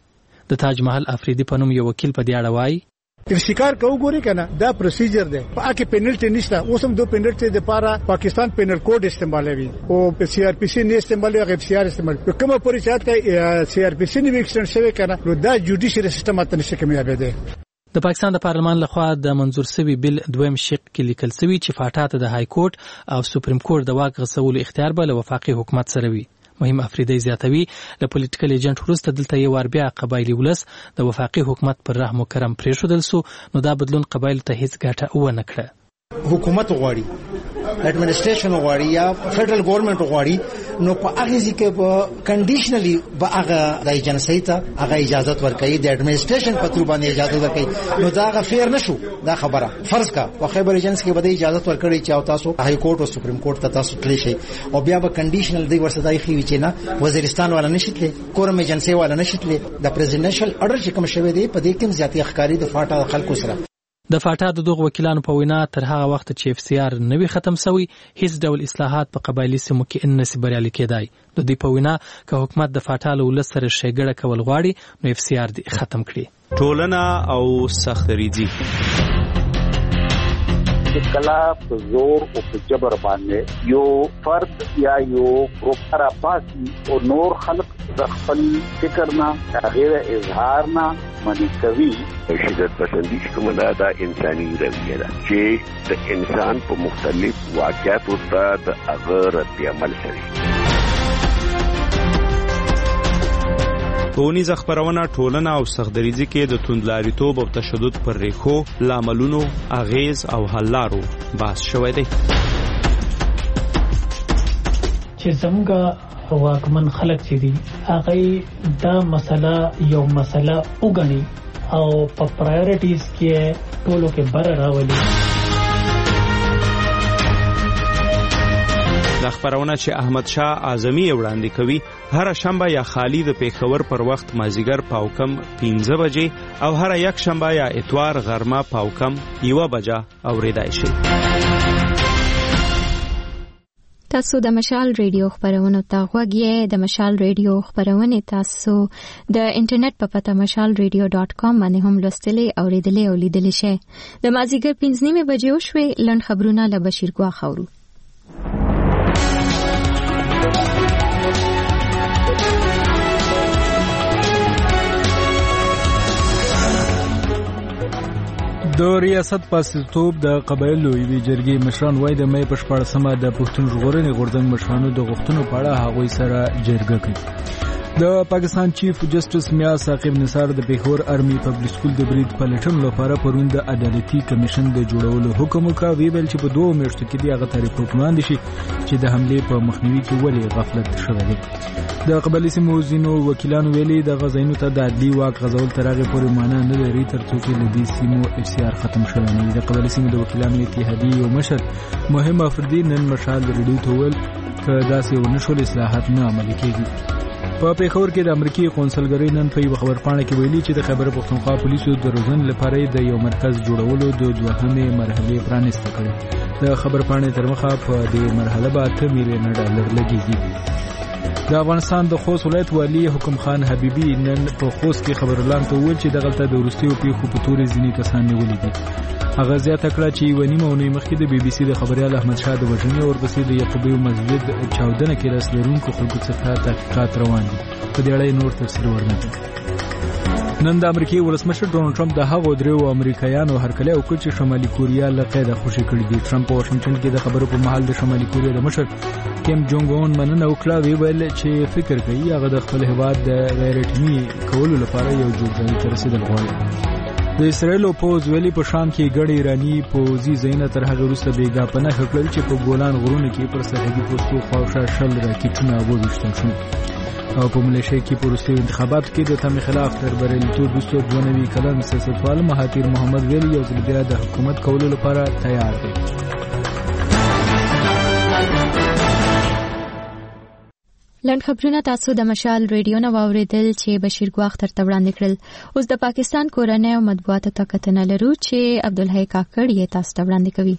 د تاج محل افریدي په نوم یو وکیل په دې اړه وایي افشکار کو ګوري کنه دا پروسیجر دی په اکه پینلټی نشته اوس هم دو پینلټی د پاره پاکستان پینل کوډ استعمالوي او سی آر پی سی نه استعمالوي هغه سی آر استعمال کومه پوری چاته سی آر پی سی نه وکسن شوی کنه نو دا جوډیشل سیستم ته نشي کمیابه دی. د پاکستان د پارلمان لخوا د منظور شوی بل دویم شق کې لیکل شوی چې فاټا ته د های کورټ او سپریم کورټ د واک غوښتلو اختیار به له وفاقي حکومت سره وي. مهم افریدی زیاتوي له پولیټیکل ایجنټ وروسته دلته یو ور بیا قبایلی ولس د وفاقي حکومت پر رحم و کرم پریښودل سو نو دا بدلون قبایل ته هیڅ ګټه ونه کړه. حکومت غواړي اډمنسټریشن غواړي یا فدرل ګورنمنت غواړي نو په هغه ځکه په کنډیشنلی به هغه د ایجنسی ته هغه اجازه ورکړي د اډمنسټریشن په تر باندې اجازه ورکړي نو دا هغه فیر نشو دا خبره فرض کا په خبر ایجنسی کې به اجازه ورکړي چې تاسو های کورټ او سپریم کورټ ته تاسو تللی شئ او بیا به کنډیشنل دی ورسره دای خي چې نه وزیرستان والا نشیتله کورم ایجنسی والا نشیتله د پریزیدنشل اورډر چې کوم شوی دی په دې کې زیاتې ښکاری د فاټا خلکو سره. د فاټا د دغه وکیلانو په وینا تر هغه وخت چې اف سی آر نوي ختم شوی هیڅ ډول اصلاحات په قبایلی سیمو کې ان نسی بریالي کېدای. د دې په وینا که حکومت د فاټا له ولس سره شګړه کول غواړي نو اف سی آر دې ختم کړي. ټولنه او سختریزي کلا په زور او په جبر باندې یو فرد یا یو ګروپ را پاسي او نور خلق د خپل فکر نه غیر اظهار نه منی کوي. شدت پسندی کومه دا انساني رویه ده چې د انسان په مختلف واقعاتو ته د هغه رد عمل کوي. ټولنیز خبرونه ټولنه او سختدریزي کې د توندلاریتوب او تشدد پر ریښو لاملونو اغیز او حل لارو بحث شوی دی. چې زموږ واکمن خلک چې دي هغه دا مسله یو مسله وګڼي او په پرایورټیز کې ټولو کې بر راولي. د خبرونه چې احمد شاه اعظمي وړاندې کوي هر شنبه یا خالی د پیښور پر وخت مازیګر پاوکم پنځه بجې او هر یک شنبه یا اتوار غرمه پاوکم یو بجه اوریدای شي. تاسو د مشال ریډیو خبرونه ته غوږ یې. د مشال ریډیو خبرونه تاسو د انټرنیټ په پته مشال ریډیو ډاټ کام باندې هم لوستلې او لیدلې او لیدلې شئ. د مازیګر پنځه نیمه بجې وشوي. لن خبرونه له بشیر ګوا خورو. د ریاست پاسیتوب د قبایلو یوې جرګې مشران وایي د مې په شپاړسمه د پښتون ژغورنې غورځنګ مشرانو د غوښتنو په اړه هغوی سره جرګه کوي. د پاکستان چیف جسټس میا ثاقب نثار د پیښور آرمي پبلک سکول د برید پلټنو لپاره پرون د عدالتي کمیشن د جوړولو حکم وکړ. وی ویل چې په دوه میاشتو کې د هغه ته ریپورت وړاندې شي چې د حملې په مخنیوي کې ولې غفلت شوی دی. د قبایلي سیمو ځینو وکیلانو ویلي د غزاینو ته د عدلي واک غځول تر هغې پورې معنا نه لري تر څو چې له دې سیمو اف سی آر ختم شوی نه وي. د قبایلي سیمو د وکیلانو اتحادیې یو مشر مهم افریدي نن مشال ریډیو ته وویل که داسې ونه شول اصلاحات نه عملي کېږي. په پیښور کې د امریکایي قونسلګرۍ نن په یوه خبرپاڼه کې ویلي چې د خیبر پښتونخوا پولیسو د روزنې لپاره د یو مرکز جوړولو د دوهمې مرحلې پرانیسته کړې. د خبرپاڼې تر مخه په دې مرحله به اته میلیونه ډالر لګېږي. د افغانستان د خوست ولایت والي حکم خان حبیبي نن په خوست کې خبرلاند ته وویل چې دغلته د وروستیو پیښو په تورې ځینې کسان نیولي دي. هغه زیاته کړه چې یوه نیمه اونۍ مخکې د بي بي سي د خبریال احمد شاه د وژنې او ورپسې د یعقوبیو مسجد چاودنه کې لاس لرونکو خلکو څخه تحقیقات روان دي. په دې اړه نور تفصیل ورنکړ. نن د امریکایي ولسمشر ډونالډ ټرمپ د هغو دریو امریکایانو هرکلی وکړ چې شمالي کوریا له قیده خوشي کړي دي. ټرمپ په واشنګټن کې د خبرو په مهال د شمالي کوریا د مشر کیم جونګ اون مننه وکړه. وی ویل چې فکر کوي هغه د خپل هیواد د غیر اټومي کولو لپاره یو جوړجاړي ته رسیدل غواړي. د اسرایل پوز ویلي په شام کې ګڼ ایراني پوځي ځایونه تر هغه وروسته بېګا پناه کړل چې په ګولان غرونو کې پر سرحدي پوستو خواوشا شل راکېټونه وویشتل شول. او په ملیشیا کې په وروستیو انتخاباتو کې د تمې خلاف تر بریالیتوب وروسته دوه نوي کلن سیاستوال مهاتیر محمد ویلي یو ځل بیا د حکومت کولو لپاره تیار دی. لنډ خبرونه تاسو د مشال ریډیو نه واوریدل چې بشیر ګواخ تر وړاندې کړل. اوس د پاکستان کورنۍ او مطبوعاتو ته کتنه لرو چې عبدالحی کاکړ یې تاسو ته وړاندې کوي.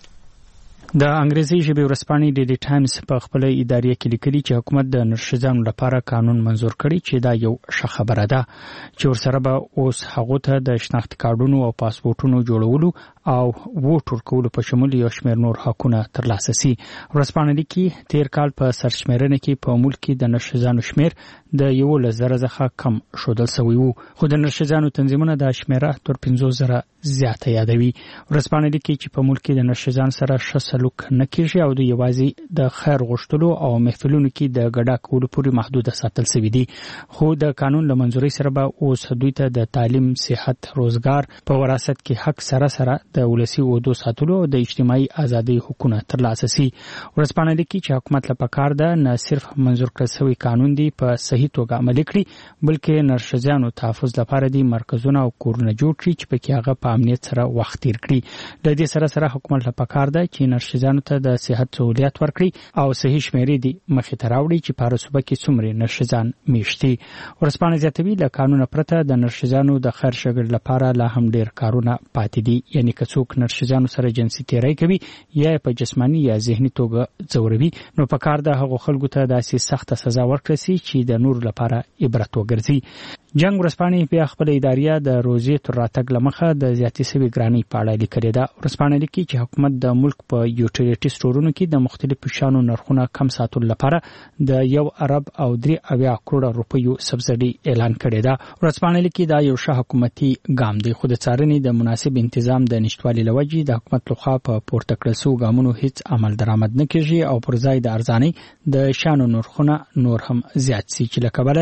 د انګریزي ژبې ورځپاڼې ډیلی ټایمز په خپل ادارې کې لیکلي چې حکومت د نرښځانو لپاره قانون منزور کړی چې دا یو ښه خبره ده چې ورسره به اوس هغو ته د شناختي کارډونو او پاسپورټونو جوړولو او ووټ ورکولو په شمول یو شمېر نور حقونه ترلاسه سي. ورځپاڼه لیکي تیر کال په سرشمېرنه کې په ملک کې د نرښځانو شمېر د یولس زره څخه کم ښودل شوی وو، خو د نرښځانو تنظیمونه دا شمېره تر پنځوس زره زیاته یادوي. ورځپاڼه لیکي چې په ملک کې د نرښځانو سره ښه سلوک نه کېږي او دوی یوازې د خیر غوښتلو او محفلونو کې د ګډا کولو پورې محدود ساتل شوي دي. خو د قانون له منځورۍ سره به اوس دوی ته د تعلیم، صحت، روزګار په وراثت کې حق سره سره د ولسي عهدو ساتلو او د اجتماعي ازادۍ حقونه ترلاسه شي. ورځپاڼه لیکي چې حکومت له پکار ده نه صرف منظور کړل شوی قانون دی په صحیح توګه عملي کړي، بلکې نرښځانو تحفظ لپاره دی مرکزونه او کورونه جوړ کړي چې پکې هغه په امنیت سره وخت تیر کړي. د دې سره سره حکومت له پکار ده چې نرښځانو ته د صحت سہولیت ورکړي او صحیح شمیرې دي مخې ته راوړي چې په هر صوبه کې څومره نرښځان میشتي. ورځپاڼه زیاتوي له قانون پرته د نرښځانو د خیر شګړ لپاره لا هم ډیر کارونه پاتې دي. یعنی که څوک نرښځانو سره جنسي تیری کوي یا په جسمانی یا ذهني توګه ځوروي، نو په کار ده هغه خلکو ته داسې سخته سزا ورکړي شي چې د نور لپاره عبرت وګرځي. جنگ ورځپاڼې په خپل ادارې د روزي تر راتګ لمخه د زیاتې سوي ګرانی په اړه لیکلې ده. ورځپاڼه لیکي چې حکومت د ملک په یوټیلیټي سټورونو کې د مختلفو شانو نرخونه کم ساتلو لپاره د یو ارب او درې اویا کروڑه روپیو سبسایډي اعلان کړې ده. ورځپاڼه لیکي دا یو ښه حکومتي ګام دی، خو د څارنې د مناسب تنظیم د نشټوالي لوجې د حکومت لخوا په پورته کړل شوو ګامونو هیڅ عمل درآمد نه کیږي او پر ځای د ارزانۍ د شانو نرخونه نور هم زیات شي چې له کبله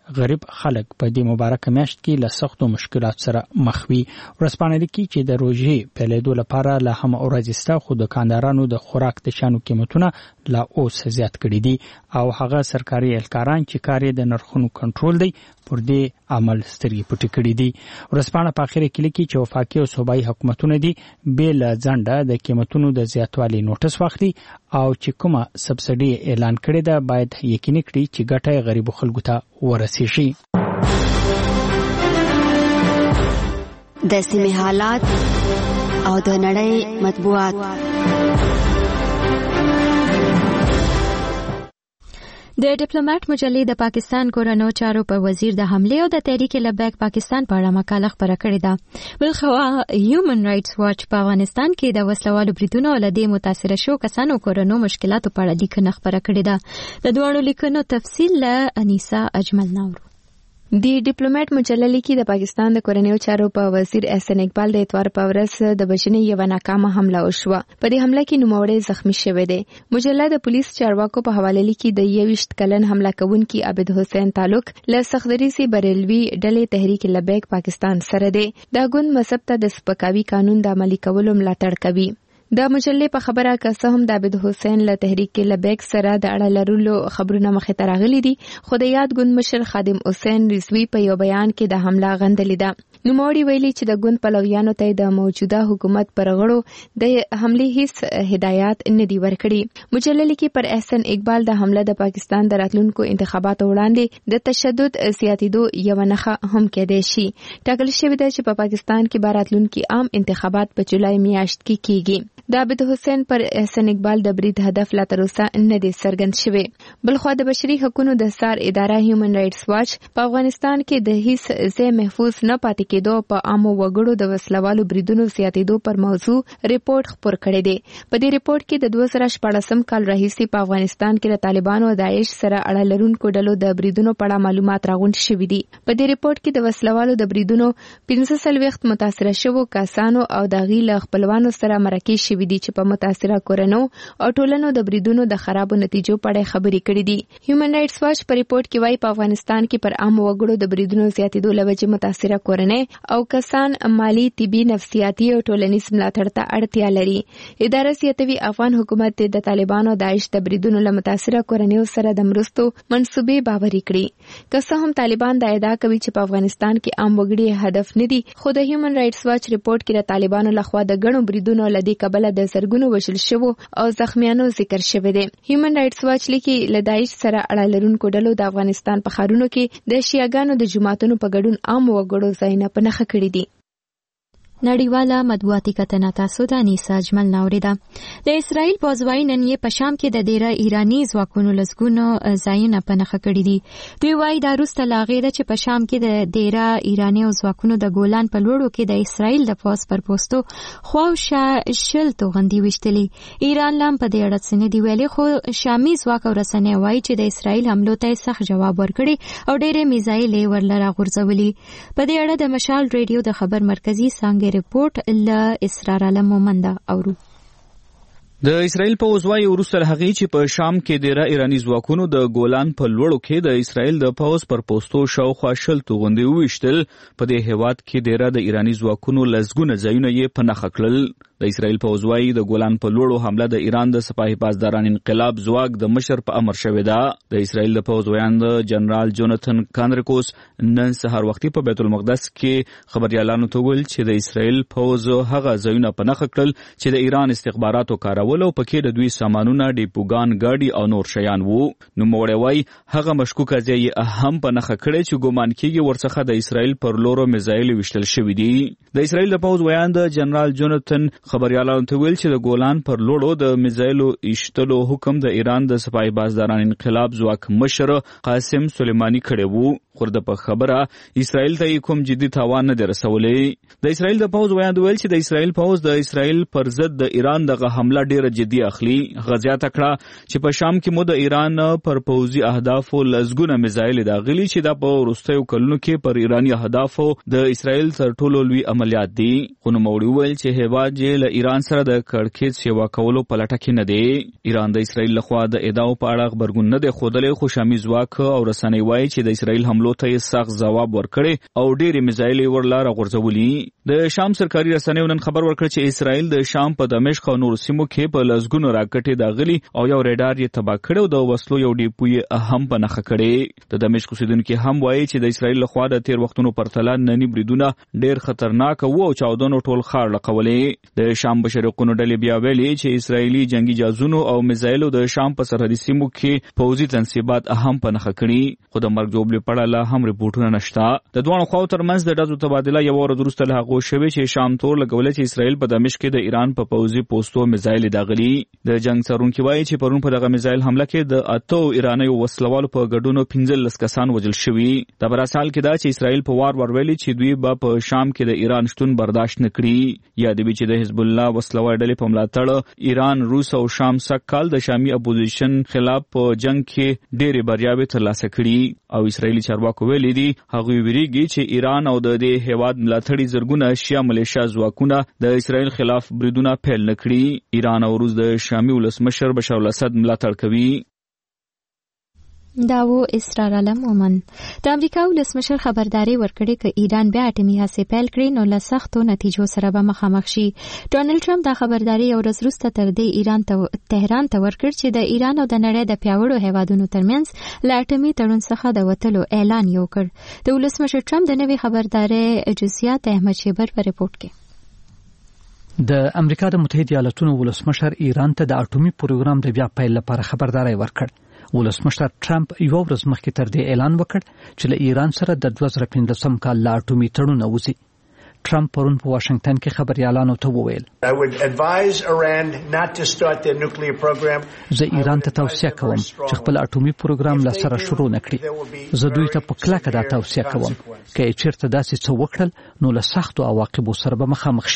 غریب خلک په دې مبارکه میاشت کې له سختو مشکلات سره مخ وي. ورځپاڼه لیکي چې د روژې پیلېدو لپاره لا هم ورځ شته، خو دکاندارانو د خوراک د شیانو قیمتونه لا اوس زیات کړي دي او هغه سرکاري اهلکاران چې کار یې د نرخونو کنټرول دی پر دې عمل سترګې پټې کړي دي. ورځپاڼه په اخر کې لیکي چې وفاقي او صوبایي حکومتونه دي بې له ځنډه د قیمتونو د زیاتوالي نوټس واخلي او چې کومه سبسډي اعلان کړې ده باید یقیني کړي چې ګټه غریبو خلکو ته ورسیږي. د سیمې حالات او د نړۍ مطبوعات. د ډیپلوماټ مجلې د پاکستان کورنو چارو په وزیر د حمله او د تحریک لبیک پاکستان په اړه مقاله خپره کړې ده. بلخوا هیومن رائټس واچ په افغانستان کې د وسلوالو بریدونو او لدې متاثره شو کسانو کورنو مشکلاتو په اړه لیکنه خپره کړې ده. د دوه لیکنو تفصیل له انیسا اجمل ناورو. دی ډیپلوماټ مجله لیکي د پاکستان د کورنیو چارو په وزیر احسان اقبال د اتوار په ورځ د بشنې یو ناکامه حمله وشوه. په دې حمله کې نوموړی زخمی شوی دی. مجله د پولیس چارواکو په حواله لیکي د یوویشت کلن حمله کوونکي عابد حسین تعلق له سختدریسي بریلوي ډلې تحریک لبیک پاکستان سره دی. دا ګوند مذهب ته د سپکاوي قانون د عملي کولو ملاتړ کوي. د مجلې په خبره که څه هم د عابد حسین له تحریک لبیک سره د اړه لرلو خبرونه مخې ته راغلي دي، خو د یاد ګوند مشر خادم حسین رضوي په یو بیان کې د حمله غندلې ده. نوموړي ویلي چې د ګوند پلویانو ته د موجوده حکومت پر غړو د حملې هیڅ هدایت نه دی ورکړي. مجله لیکي پر احسان اقبال د حمله د پاکستان د راتلونکو انتخاباتو وړاندې د تشدد زیاتېدو یو نښه هم کېدای شي. ټاکل شوې ده چې په پاکستان کې به راتلونکي عام انتخابات په جولای میاشت کې کیږي. د عابد حسین پر احسان اقبال د برید هدف لا تر اوسه نه دی څرګند شوی. بلخوا د بشري حقوقو د سار اداره هیومن رائټس واچ په افغانستان کې د هیڅ ځای محفوظ نه پاتې کېدو په عامو وګړو د وسلوالو بریدونو زیاتېدو پر موضوع ریپورت خپور کړی دی. په دې ریپورت کې د دوه زره شپاړسم کال راهیسې په افغانستان کې د طالبانو او داعش سره اړه لرونکو ډلو د بریدونو په اړه معلومات راغونډ شوي دي. په دې ریپورت کې د وسلوالو د بریدونو پنځه څلوېښت متاثره شوو کسانو او د هغې له خپلوانو سره مرکې شوي دي چې په متاثره کورنو او ټولنو د بریدونو د خرابو نتیجو په اړه خبرې کړې دي. هیومن رائټس واچ په ریپورت کې وایي په افغانستان کې پر عام وګړو د بریدونو زیاتېدو له وجې متاثره کورنۍ او کسان مالی، طبي، نفسیاتي او ټولنیز ملاتړ ته اړتیا لري. اداره زیاتوي افغان حکومت د طالبانو او داعش د بریدونو له متاثره کورنیو سره د مرستو منصوبې باوري کړي. که څه هم طالبان دا ادعا کوي چې په افغانستان کې عام وګړي هدف نه دي، خو د هیومن رائټس واچ ریپورت کې د طالبانو لخوا د ګڼو بریدونو له دې کبله د زرګونو وژل شوو او زخمیانو ذکر شوی دی. هیومن رائټس واچ لیکي له داعش سره اړه لرونکو ډلو د افغانستان په ښارونو کې د شیعاګانو د جماعتونو په ګډون عام وګړو ځایونه په نښه کړي دي. نړیواله مطبوعاتي کتنه تاسو د انیسا اجمل ناوریده. د اسرائیل پوځوي نن یې په شام کې د ډیره ایرانی ځواکونو لسګونو ځایونه په نښه کړي دي. دوی وایي دا وروسته له هغې ده چې په شام کې د ډیره ایرانی ځواکونو د ګولان په لوړو کې د اسرائیل د پوځ پر پوستو خواوشا شل توغندي ویشتلي. ایران لا هم په دې اړه څه نه دي ویلي، خو شامي ځواک او رسنۍ وایي چې د اسرائیل حملو ته سخت جواب ورکړي او ډېرې میزایل یې ورله راغورځولي. په دې اړه د مشال ریډیو د خبر مرکزي څانګې ریپورت له اسرار علم مومنده اورو. د اسرائیل پوځ وايي وروسته له هغې چې په شام کې ډیره ایرانی ځواکونو د ګولان په لوړو کې د اسرائیل د پوځ پر پوستو شاوخوا شل توغندي وویشتل. په دې هیواد کې ډیره د ایرانی ځواکونو لسګونه ځایونه یې په نښه کړل. د اسرائیل پوځ وايي د ګولان په لوړو حمله د ایران د سپاهي پاسداران انقلاب ځواک د مشر په امر شوې ده. د اسرائیل د پوځ ویاند جنرال جوناتن کانریکوس نن سهار وختي په بیت المقدس کې خبريالانو ته ویل چې د اسرائیل پوځ هغه ځایونه په نښه کړل چې د ایران استخباراتو کارول او پکې د دوی سامانونه، ډیپوګان، ګاډي او نور شیان وو. نوموړی وايي هغه مشکوکه ځای یې هم په نښه کړی چې ګومان کېږي ورڅخه د اسرائیل پر لورو میزایل ویشتل شوي دي. د اسرائیل د پوځ ویاند جنرال جوناتن خبريالانو ته ویل چې د ګولان پر لوړو د میزایلو ایشتلو حکم د ایران د سپاهي پاسداران انقلاب ځواک مشر قاسم سلیمانی کړی وو، خو د په خبره اسرائیل ته کوم جدي تاوان نه دی رسولی. د اسرائیل د پوځ ویاند ویل چې د اسرائیل پوځ د اسرائیل پر ضد د ایران دغه حمله ډیره جدي اخلي. غزیاته کړه چې په شام کې مو د ایران پر پوځي اهدافو لسګونه میزایل داغلي چې دا په وروستیو کلونو کې پر ایرانی اهدافو د اسرائیل تر ټولو لوی عملیات دي. خو نوموړي ویل چې هیواد یې اسرائیل له ایران سره د کړکېچ سیوا کولو په لټه کې نه دی. ایران د اسرائیل لخوا د ادعاو په اړه خبرګون نه دی ښودلی، خو شامي ځواک او رسنۍ وایي چې د اسرائیل حملو ته یې سخت ځواب ورکړی او ډېرې میزایل یې ورله راغورځولي. د شام سرکاري رسنیو نن خبر ورکړ چې اسرائیل د شام په دمشق او نورو سیمو کې په لسګونو راکټې داغلي او یو ریډار یې تباه کړی او د وسلو یو ډیپو یې هم په نښه کړی. د دمشق اوسېدونکي هم وایي چې د اسرائیل لخوا د تیر وختونو پرتله ننني بریدونه ډېر خطرناک وو او چاودنو ټول ښار لړقولې. د شام بشرقونو ډلې بیا ویلي چې اسرائیلي جنگي جازونو او میزایلو د شام په سرحدي سیمو کې پوځي تنصیبات هم په نښه کړي، خو د مرګ ژوبلې په اړه لا هم رپورټونه نشته. د دواړو خواو ترمنځ د ډزو تبادله یوه ورځ وروسته له هغو شوې چې شام تور لګولی چې اسرائیل په دمشق کې د ایران په پوځي پوستو میزایل داغلي. د جنگ څارونکي وایي چې پرون په دغه میزایل حمله کې د اتو ایرانیو وسلوالو په ګډون پنځلس کسان وژل شوي. د براسال کې دا چې اسرائیل په وار ور ویلي چې دوی به په شام کې د ایران شتون برداشت نه کړي. یادوي چې د حزب الله وسلوال ډلې په ملاتړ ایران، روس او شام سږ کال د شامي اپوزیشن خلاف په جنگ کې ډېرې بریاوې ترلاسه کړي او اسرائیلي چارواکو ویلي دي هغوی ویریږي چې ایران او د دې هیواد ملاتړي زرګونه شیا ملیشیا ځواکونه د اسرائیل خلاف بریدونه پیل نه کړي. ایران او روس د شامي ولسمشر بشار الاسد ملاتړ کوي. دا و اسرار علم ومن د امریکا ولسمشر خبرداري ورکړې چې ایران بیا اټومي هڅې پیل کړي نو له سختو نتیجو سره به مخامخ شي. ډونالد ټرمپ دا خبرداري یو ورځ وروسته تر دې ایران ته تهران ته ورکړ چې د ایران او د نړۍ د پیاوړو هیوادونو ترمنځ له اټومي تړون څخه د وتلو اعلان یې وکړ. د ولسمشر ټرمپ د نوې خبرداري جزئیات احمد شیبر په ریپورت کې. د امریکا د متحده ایالاتونو ولسمشر ایران ته د اټومي پروګرام د بیا پیل لپاره خبرداري ورکړ. ولسمشر ټرمپ یو ورځ مخکې تر دې اعلان وکړ چې له ایران سره د دوه زره پنځلسم کال لا اټومي تړون وځي. ټرمپ پرون په واشنگټن کې خبريالانو ته وویل زه ایران ته توصیه کوم چې خپل اټومي پروګرام لا سره شروع نکړي. زه دوی ته په کلکه دا توصیه کوم چې چیرته داسې څه وکړل نو له سختو عواقبو سره به مخامخ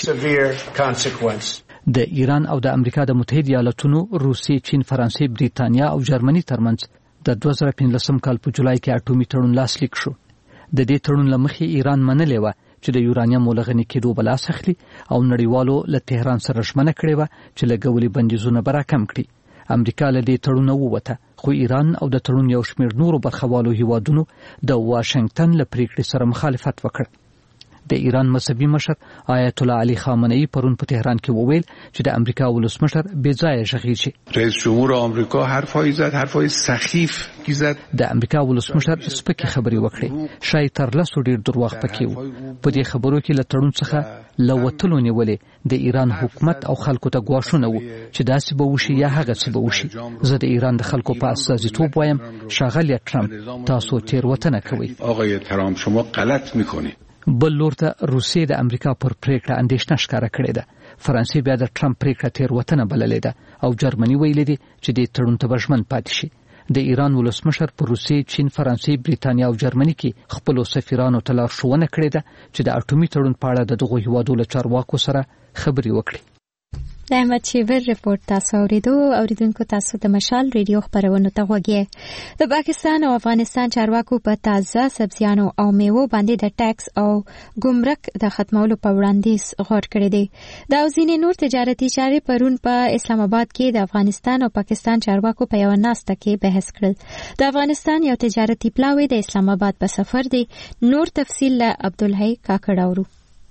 شي. د ایران او د امریکا د متحده ایالاتونو، روسیې، چین، فرانسې، بریتانیا او جرمني ترمنځ د دوه زره پنځلسم کال په جولای کې اټومي تړون لاسلیک شو. د دې تړون له مخې ایران منلې وه چې د یورانیم لغني کېدو به لاس اخلي او نړیوالو له تهران سره ژمنه کړې وه چې لګولي بندیزونه به راکم کړي. امریکا له دې تړونه ووته، خو ایران او د تړون یو شمېر نورو برخوالو هیوادونو د واشنگټن له پریکړې سره مخالفت وکړ. د ایران مذهبي مشر آیت الله علي خامنه‌ای پرون په تهران کې وویل چې د امریکا ولسمشر بې ځایه ژغیر شي. رئیس جمهور آمریکا حرفای زد، حرفای سخیف زد. د امریکا ولسمشر سپکې خبرې وکړې، شاید تر لسو ډیر دروغ پکې وو. په دې خبرو کې له تړون څخه له وتلو نیولې د ایران حکومت او خلکو ته ګواښونه وو چې داسې به وشي یا هغه څه به وشي. زه د ایران د خلکو په استازیتوب وایم ښاغلی ټرمپ تاسو تېروتنه کوئ. آقای ترامپ شما غلط میکنید. بل لور ته روسیې د امریکا پر پریکړه اندېښنه ښکاره کړې ده. فرانسې بیا د ټرمپ پریکړه تېروتنه بللې ده او جرمني ویلي دي چې دې تړون ته به ژمن پاتې شي. د ایران ولسمشر په روسیې، چین، فرانسې، بریتانیا او جرمني کې خپلو سفیرانو ته لارښوونه کړې ده چې د اټومي تړون په اړه د دغو هیوادو له چارواکو سره خبرې وکړي. د احمد شیبر ریپورت تاسو اوریدو. اوریدونکو تاسو د مشال ریډیو خبرونه ته غوږی. د پاکستان او افغانستان چارواکو په تازه سبزیانو او میوو باندې د ټیکس او ګمرک د ختمولو په وړاندیز غور کړی دی. دا او ځینې نور تجارتي چارې پرون په اسلام آباد کې د افغانستان او پاکستان چارواکو په یو ناسته کې بحث کړل. د افغانستان یو تجارتي پلاوی د اسلام آباد په سفر دی. نور تفصیل له عبدالحی کاکړ اورو.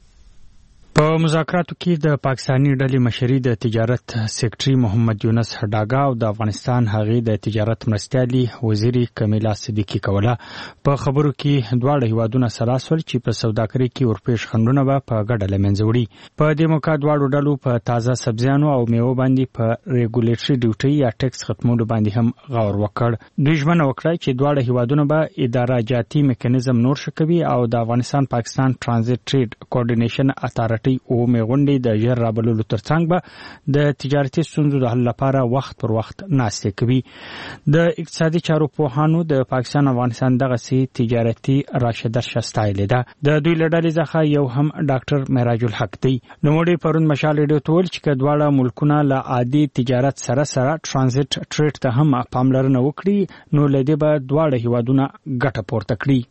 په مذاکراتو کې د پاکستانی ډلې مشري د تجارت سیکرټري محمد یونس هډاګا او د افغانستان هغې د تجارت مرستیالي وزیري کمیلا صدیقي کوله. په خبرو کې دواړه هیوادونه سره سول چې په سوداګرۍ کې ورپېښ خنډونه به په ګډه له منځه وړي. په دې موقع دواړو ډلو په تازه سبزیانو او میوو باندې په ریګولیټري ډیوټي یا ټیکس ختمولو باندې هم غور وکړ. دوی ژمنه وکړه چې دواړه هیوادونه به اداره جاتي میکانیزم نور ښه کوي او د افغانستان پاکستان ترانزیت ټریډ کوارډینیشن اتارټي او میغونډې د ژر رابللو ترڅنګ به د تجارتي ستونزو د حل لپاره وخت پر وخت ناستې کوي. د اقتصادي چارو پوهانو د پاکستان افغانستان دغه سي تجارتي راشد شستایل ده. د دوی لړلې ځخه یو هم ډاکټر معراج الحق دی. نو موږ پرون مشال ریډیو ته ول چې دواړه ملکونه له عادي تجارت سره سره ترانزیت ټریډ ته هم پاملرنه وکړي نو لدې به دواړه هیوادونه ګټه پورته کړي. په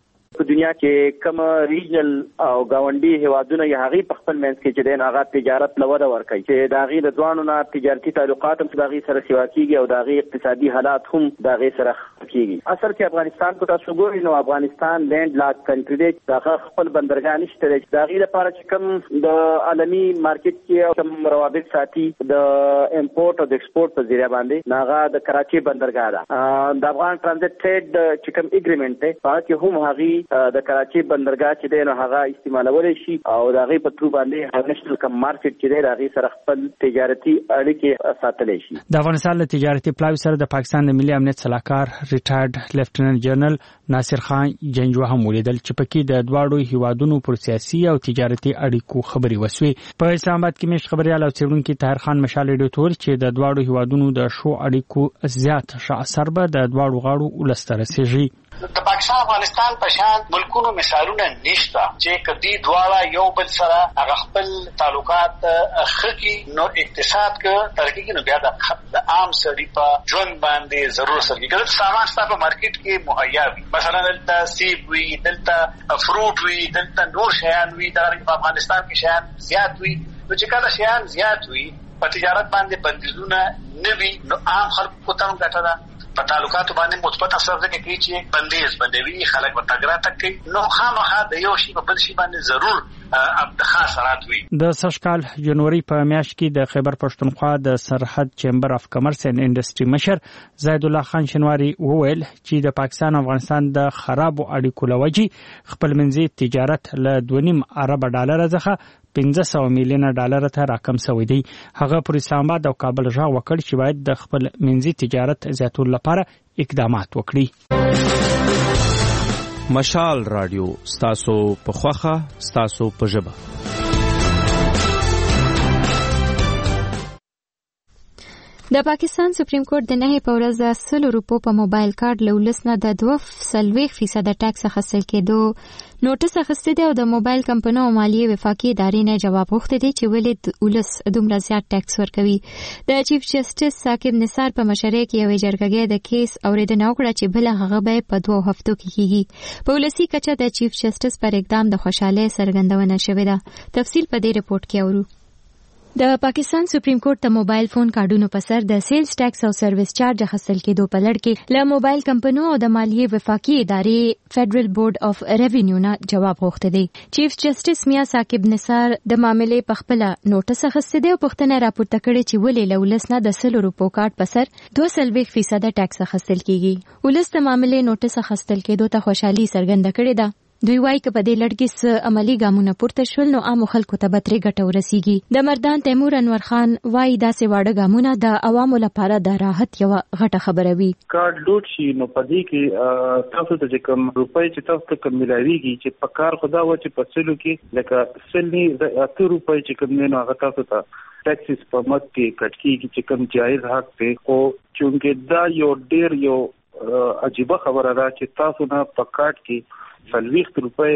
دنیا کې کوم ریجنل او گاونډي هیوادونه یې هغه په خپل منځ کې چې د هغه تجارت لوړه ورکړي چې د هغه د دوانو نه تجارتي تعلقات هم د هغه سره سیوا کیږي او د هغه اقتصادي حالات هم د هغه سره کیږي. اصل کې افغانستان کو تاسو ګورئ نو افغانستان لینډ لاک کنټری دی، دا خپل بندرګاه نشته دی. دا غي لپاره چې کوم د عالمي مارکیټ کې کوم روابط ساتي د امپورټ او د ایکسپورټ په ذریعہ باندې ناغه د کراچي بندرګاه ده. د افغان ترانزیت ټریډ چې کوم اګریمنت دی هغه کې هم هغه د کراچي بندرګاه چې دی نو هغه استعمالول شي او دا غي په تر باندې نېشنل کم مارکیټ چې دی هغه سره خپل تجارتي اړیکې ساتل شي. د افغانستان له تجارتي پلاوي سره د پاکستان د ملي امنیت صلاحکار ریټایرډ لیفټننټ جنرال ناصر خان جنجو هم ولیدل چې پکې د دواړو هیوادونو پر سیاسي او تجارتي اړیکو خبري وسوي. په اسلام آباد کې مش خبريال او څېړونکو طاهر خان مشال ډیو تور چې د دواړو هیوادونو د شو اړیکو زیات ښه اثر به د دواړو غاړو ولستر رسیږي. د پاکستان افغانستان په شان ملکونو مثالونه نشته چې کدي دواړه یو بل سره هغه خپل تعلقات خکې نو اقتصاد کې ترقی کې نو بیا د عام سړي په ژوند باندې ضرور سره کېږي. سامان ستاسو په مارکیټ کې مهیا وي، مثلا دلته سیب وي، دلته فروټ وي، دلته نور شیان وي، دا په افغانستان کې شیان زیات وي. نو چې کله شیان زیات وي په تجارت باندې بندیزونه نه وي نو عام خلکو ته هم ګټه ده. په تعلقاتو باندې مثبت اثر ځکه کوي چې بندیز بندوي خلک په تګرا تک کوي نو خامخا د یو شی په بل شي باندې ضرور د خاص رات وي. د سشکال جنوري په میاشت کې د خیبر پښتونخوا د سرحد چیمبر اف کمرس اینڈ انډستری مشر زید الله خان شنواری وویل چې د پاکستان او افغانستان د خراب اړیکو لوجې خپل منځي تجارت له دوه نیم ارب ډالر څخه پنځه سوه میلیونه ډالر ته راکم شوی دی. هغه پر اسلام آباد او کابل ژغ وکړ چې باید د خپل منځي تجارت زیاتولو لپاره اقدامات وکړي. مشال رادیو ستاسو په خوخه ستاسو په ژبه. د پاکستان سپریم کورټ د نهي په ورځ د سلو روپو په موبایل کارت له ولس نه د دوه څلوېښت فیصده ټیکس اخیستل کېدو نوټس اخیستی دی او د موبایل کمپنیو او مالیې وفاقي ادارې نه جواب غوښتی دی چې ولې ولس دومره زیات ټیکس ورکوي. د چیف جسټس ثاقب نثار په مشرۍ کې یوې جرګې د کیس اورېدنه وکړه چې بله هغه به په دوو هفتو کې کیږي. په ولسي کچه د چیف جسټس پر اقدام د خوشحالۍ څرګندونه شوې ده. تفصیل په دې رپورټ کې اورو. د پاکستان سپریم کورټ ته موبایل فون کارډونو په سر د سیلز ټیکس او سروس چارج اخیستل کېدو په لړ کې له موبایل کمپنیو او د مالیې وفاقي ادارې فیډرل بورډ اف ریونیو نه جواب غوښتی دی. چیف جسټس میا ثاقب نثار د معاملې په خپله نوټس اخیستی دی او پوښتنه راپورته کړې چې ولې له ولس نه د سلو روپو کارت په سر دوه څلوېښت فیصده ټیکس اخیستل کېږي. ولس د معاملې نوټس اخیستل کېدو ته خوشحالي څرګنده کړې ده. دوی وایي که په دې لړ کې څه عملي ګامونه پورته شول نو عامو خلکو ته به ترې ګټه ورسیږي. د مردان تیمور انور خان وایي داسې واړه ګامونه د عوامو لپاره د راحت یوه غټه خبره وي. کارډ لوټ شي نو په دې کې تاسو ته چې کوم روپۍ چې تاسو ته کوم ملاویږي چې په کار خدا و چې په سلو کې لکه سلني اته روپۍ چې کوم نه هغه تاسو ته ټیکسز په مت کې کټ کیږي چې کوم جایز حق دی. خو چونکې دا یو ډیر یو عجیبه خبره ده چې تاسو نه په کارت کې څلوېښت روپۍ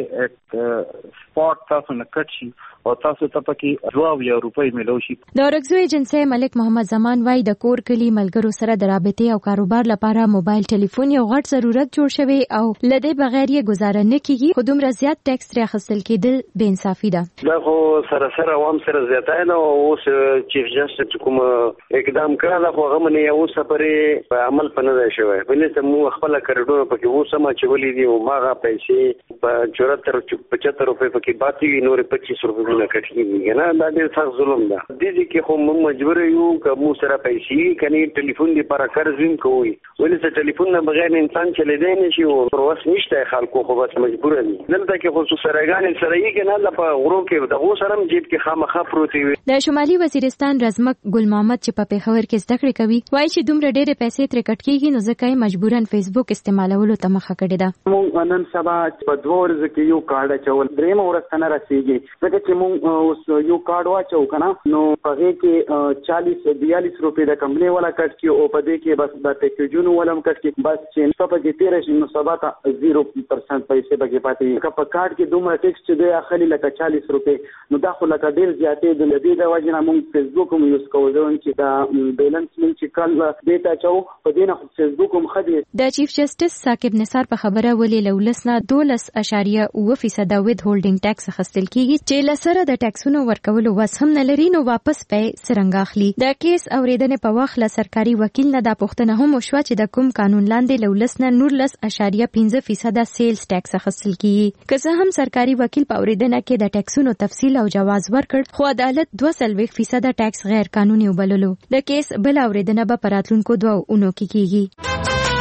سپاټ تاسو نه کټ شي او تاسو ته پکې دوه اویا روپۍ میلو شي. د اورکزو ایجنسۍ ملک محمد زمان وایي د کور کلي ملګرو سره د رابطې او کاروبار لپاره موبایل ټلیفون یو غټ ضرورت جوړ شوی او له دې بغیر یې ګزاره نه کیږي خو دومره زیات ټیکس ترې اخیستل کېدل بې انصافي ده. دا خو سره سره عوام سره زیاتی ده او اوس چیف جسټس چې کوم اقدام کړی ده خو هغه منې اوسه پورې عمل په نه دی شوی. بلې موږ خپله کریډونه پکې اوس هم اچولي دي او هماغه پیسې په چورهتر پچهتر روپۍ پکې پاتې وي نورې پچیس روپۍ نه کټ کېږي که نه. دا ډېر سخت ظلم ده. دې کې خو موږ مجبور یو که موږ سره پیسې کنې ټلیفون دپاره قرض ویم کوئ ولې څه ټلیفون نه بغیر انسان چلېدی نه شي او پروس نشته خلکو خو بس مجبوره دي. دلته کې خو سرایګانې سره یې که نه په غرو کې د هغو سره هم جیب کې خامخا پروتې وي. د شمالي وزیرستان رزمک ګل محمد چې په پېښور کې زده کړې کوي وایي چې دومره ډېرې پیسې ترې کټ کېږي نو ځکه یې مجبوراً فیسبوک استعمالولو ته مخه کړې ده. موږ نن سبا په دوه ورځو کې یو کارډ اچول درېیمه ورځ ته نه رسېږي ځکه چې مونږ اوس یو کارت واچو کنه نو هغه کې چالیس بیالیس روپے د کمپنی والا کټ کې او په دې کې بس د پیکیجونو ولم کټ کې بس چې په کې تیر شي نو سبا ته زیرو پرسنټ پیسې بګې پاتې که په کارت کې دومره ټیکس چې دی اخلي لکه چالیس روپے نو دا خو لکه ډیر زیاتې د دې د وجه نه مونږ فیسبوک هم یوز کوو چې دا بیلانس مونږ چې کله ډیټا چاو په دې نه فیسبوک هم خدي د چیف جسټس ثاقب نثار په خبره ولې لولسنا دولس اشاریه اوه فیصد وید هولډینګ ټیکس اخیستل کیږي چې لسره د ټیکسونو ورکولو وس هم نه لري نو واپس پې سرنګ اخلي د کیس اوریدنې په وخت له سرکاري وکیل نه د پښتنه هم وشو چې د کوم قانون لاندې لولسنا نورلس اشاریه پنځه فیصد سیلز ټیکس اخیستل کیږي که هم سرکاري وکیل په اوریدنه کې د ټیکسونو تفصیل او جواز ورکړ خو عدالت دوه سلويخ فیصد ټیکس غیر قانوني وبللو د کیس بل اوریدنه به پراتلونکو دوه اونو کې کیږي.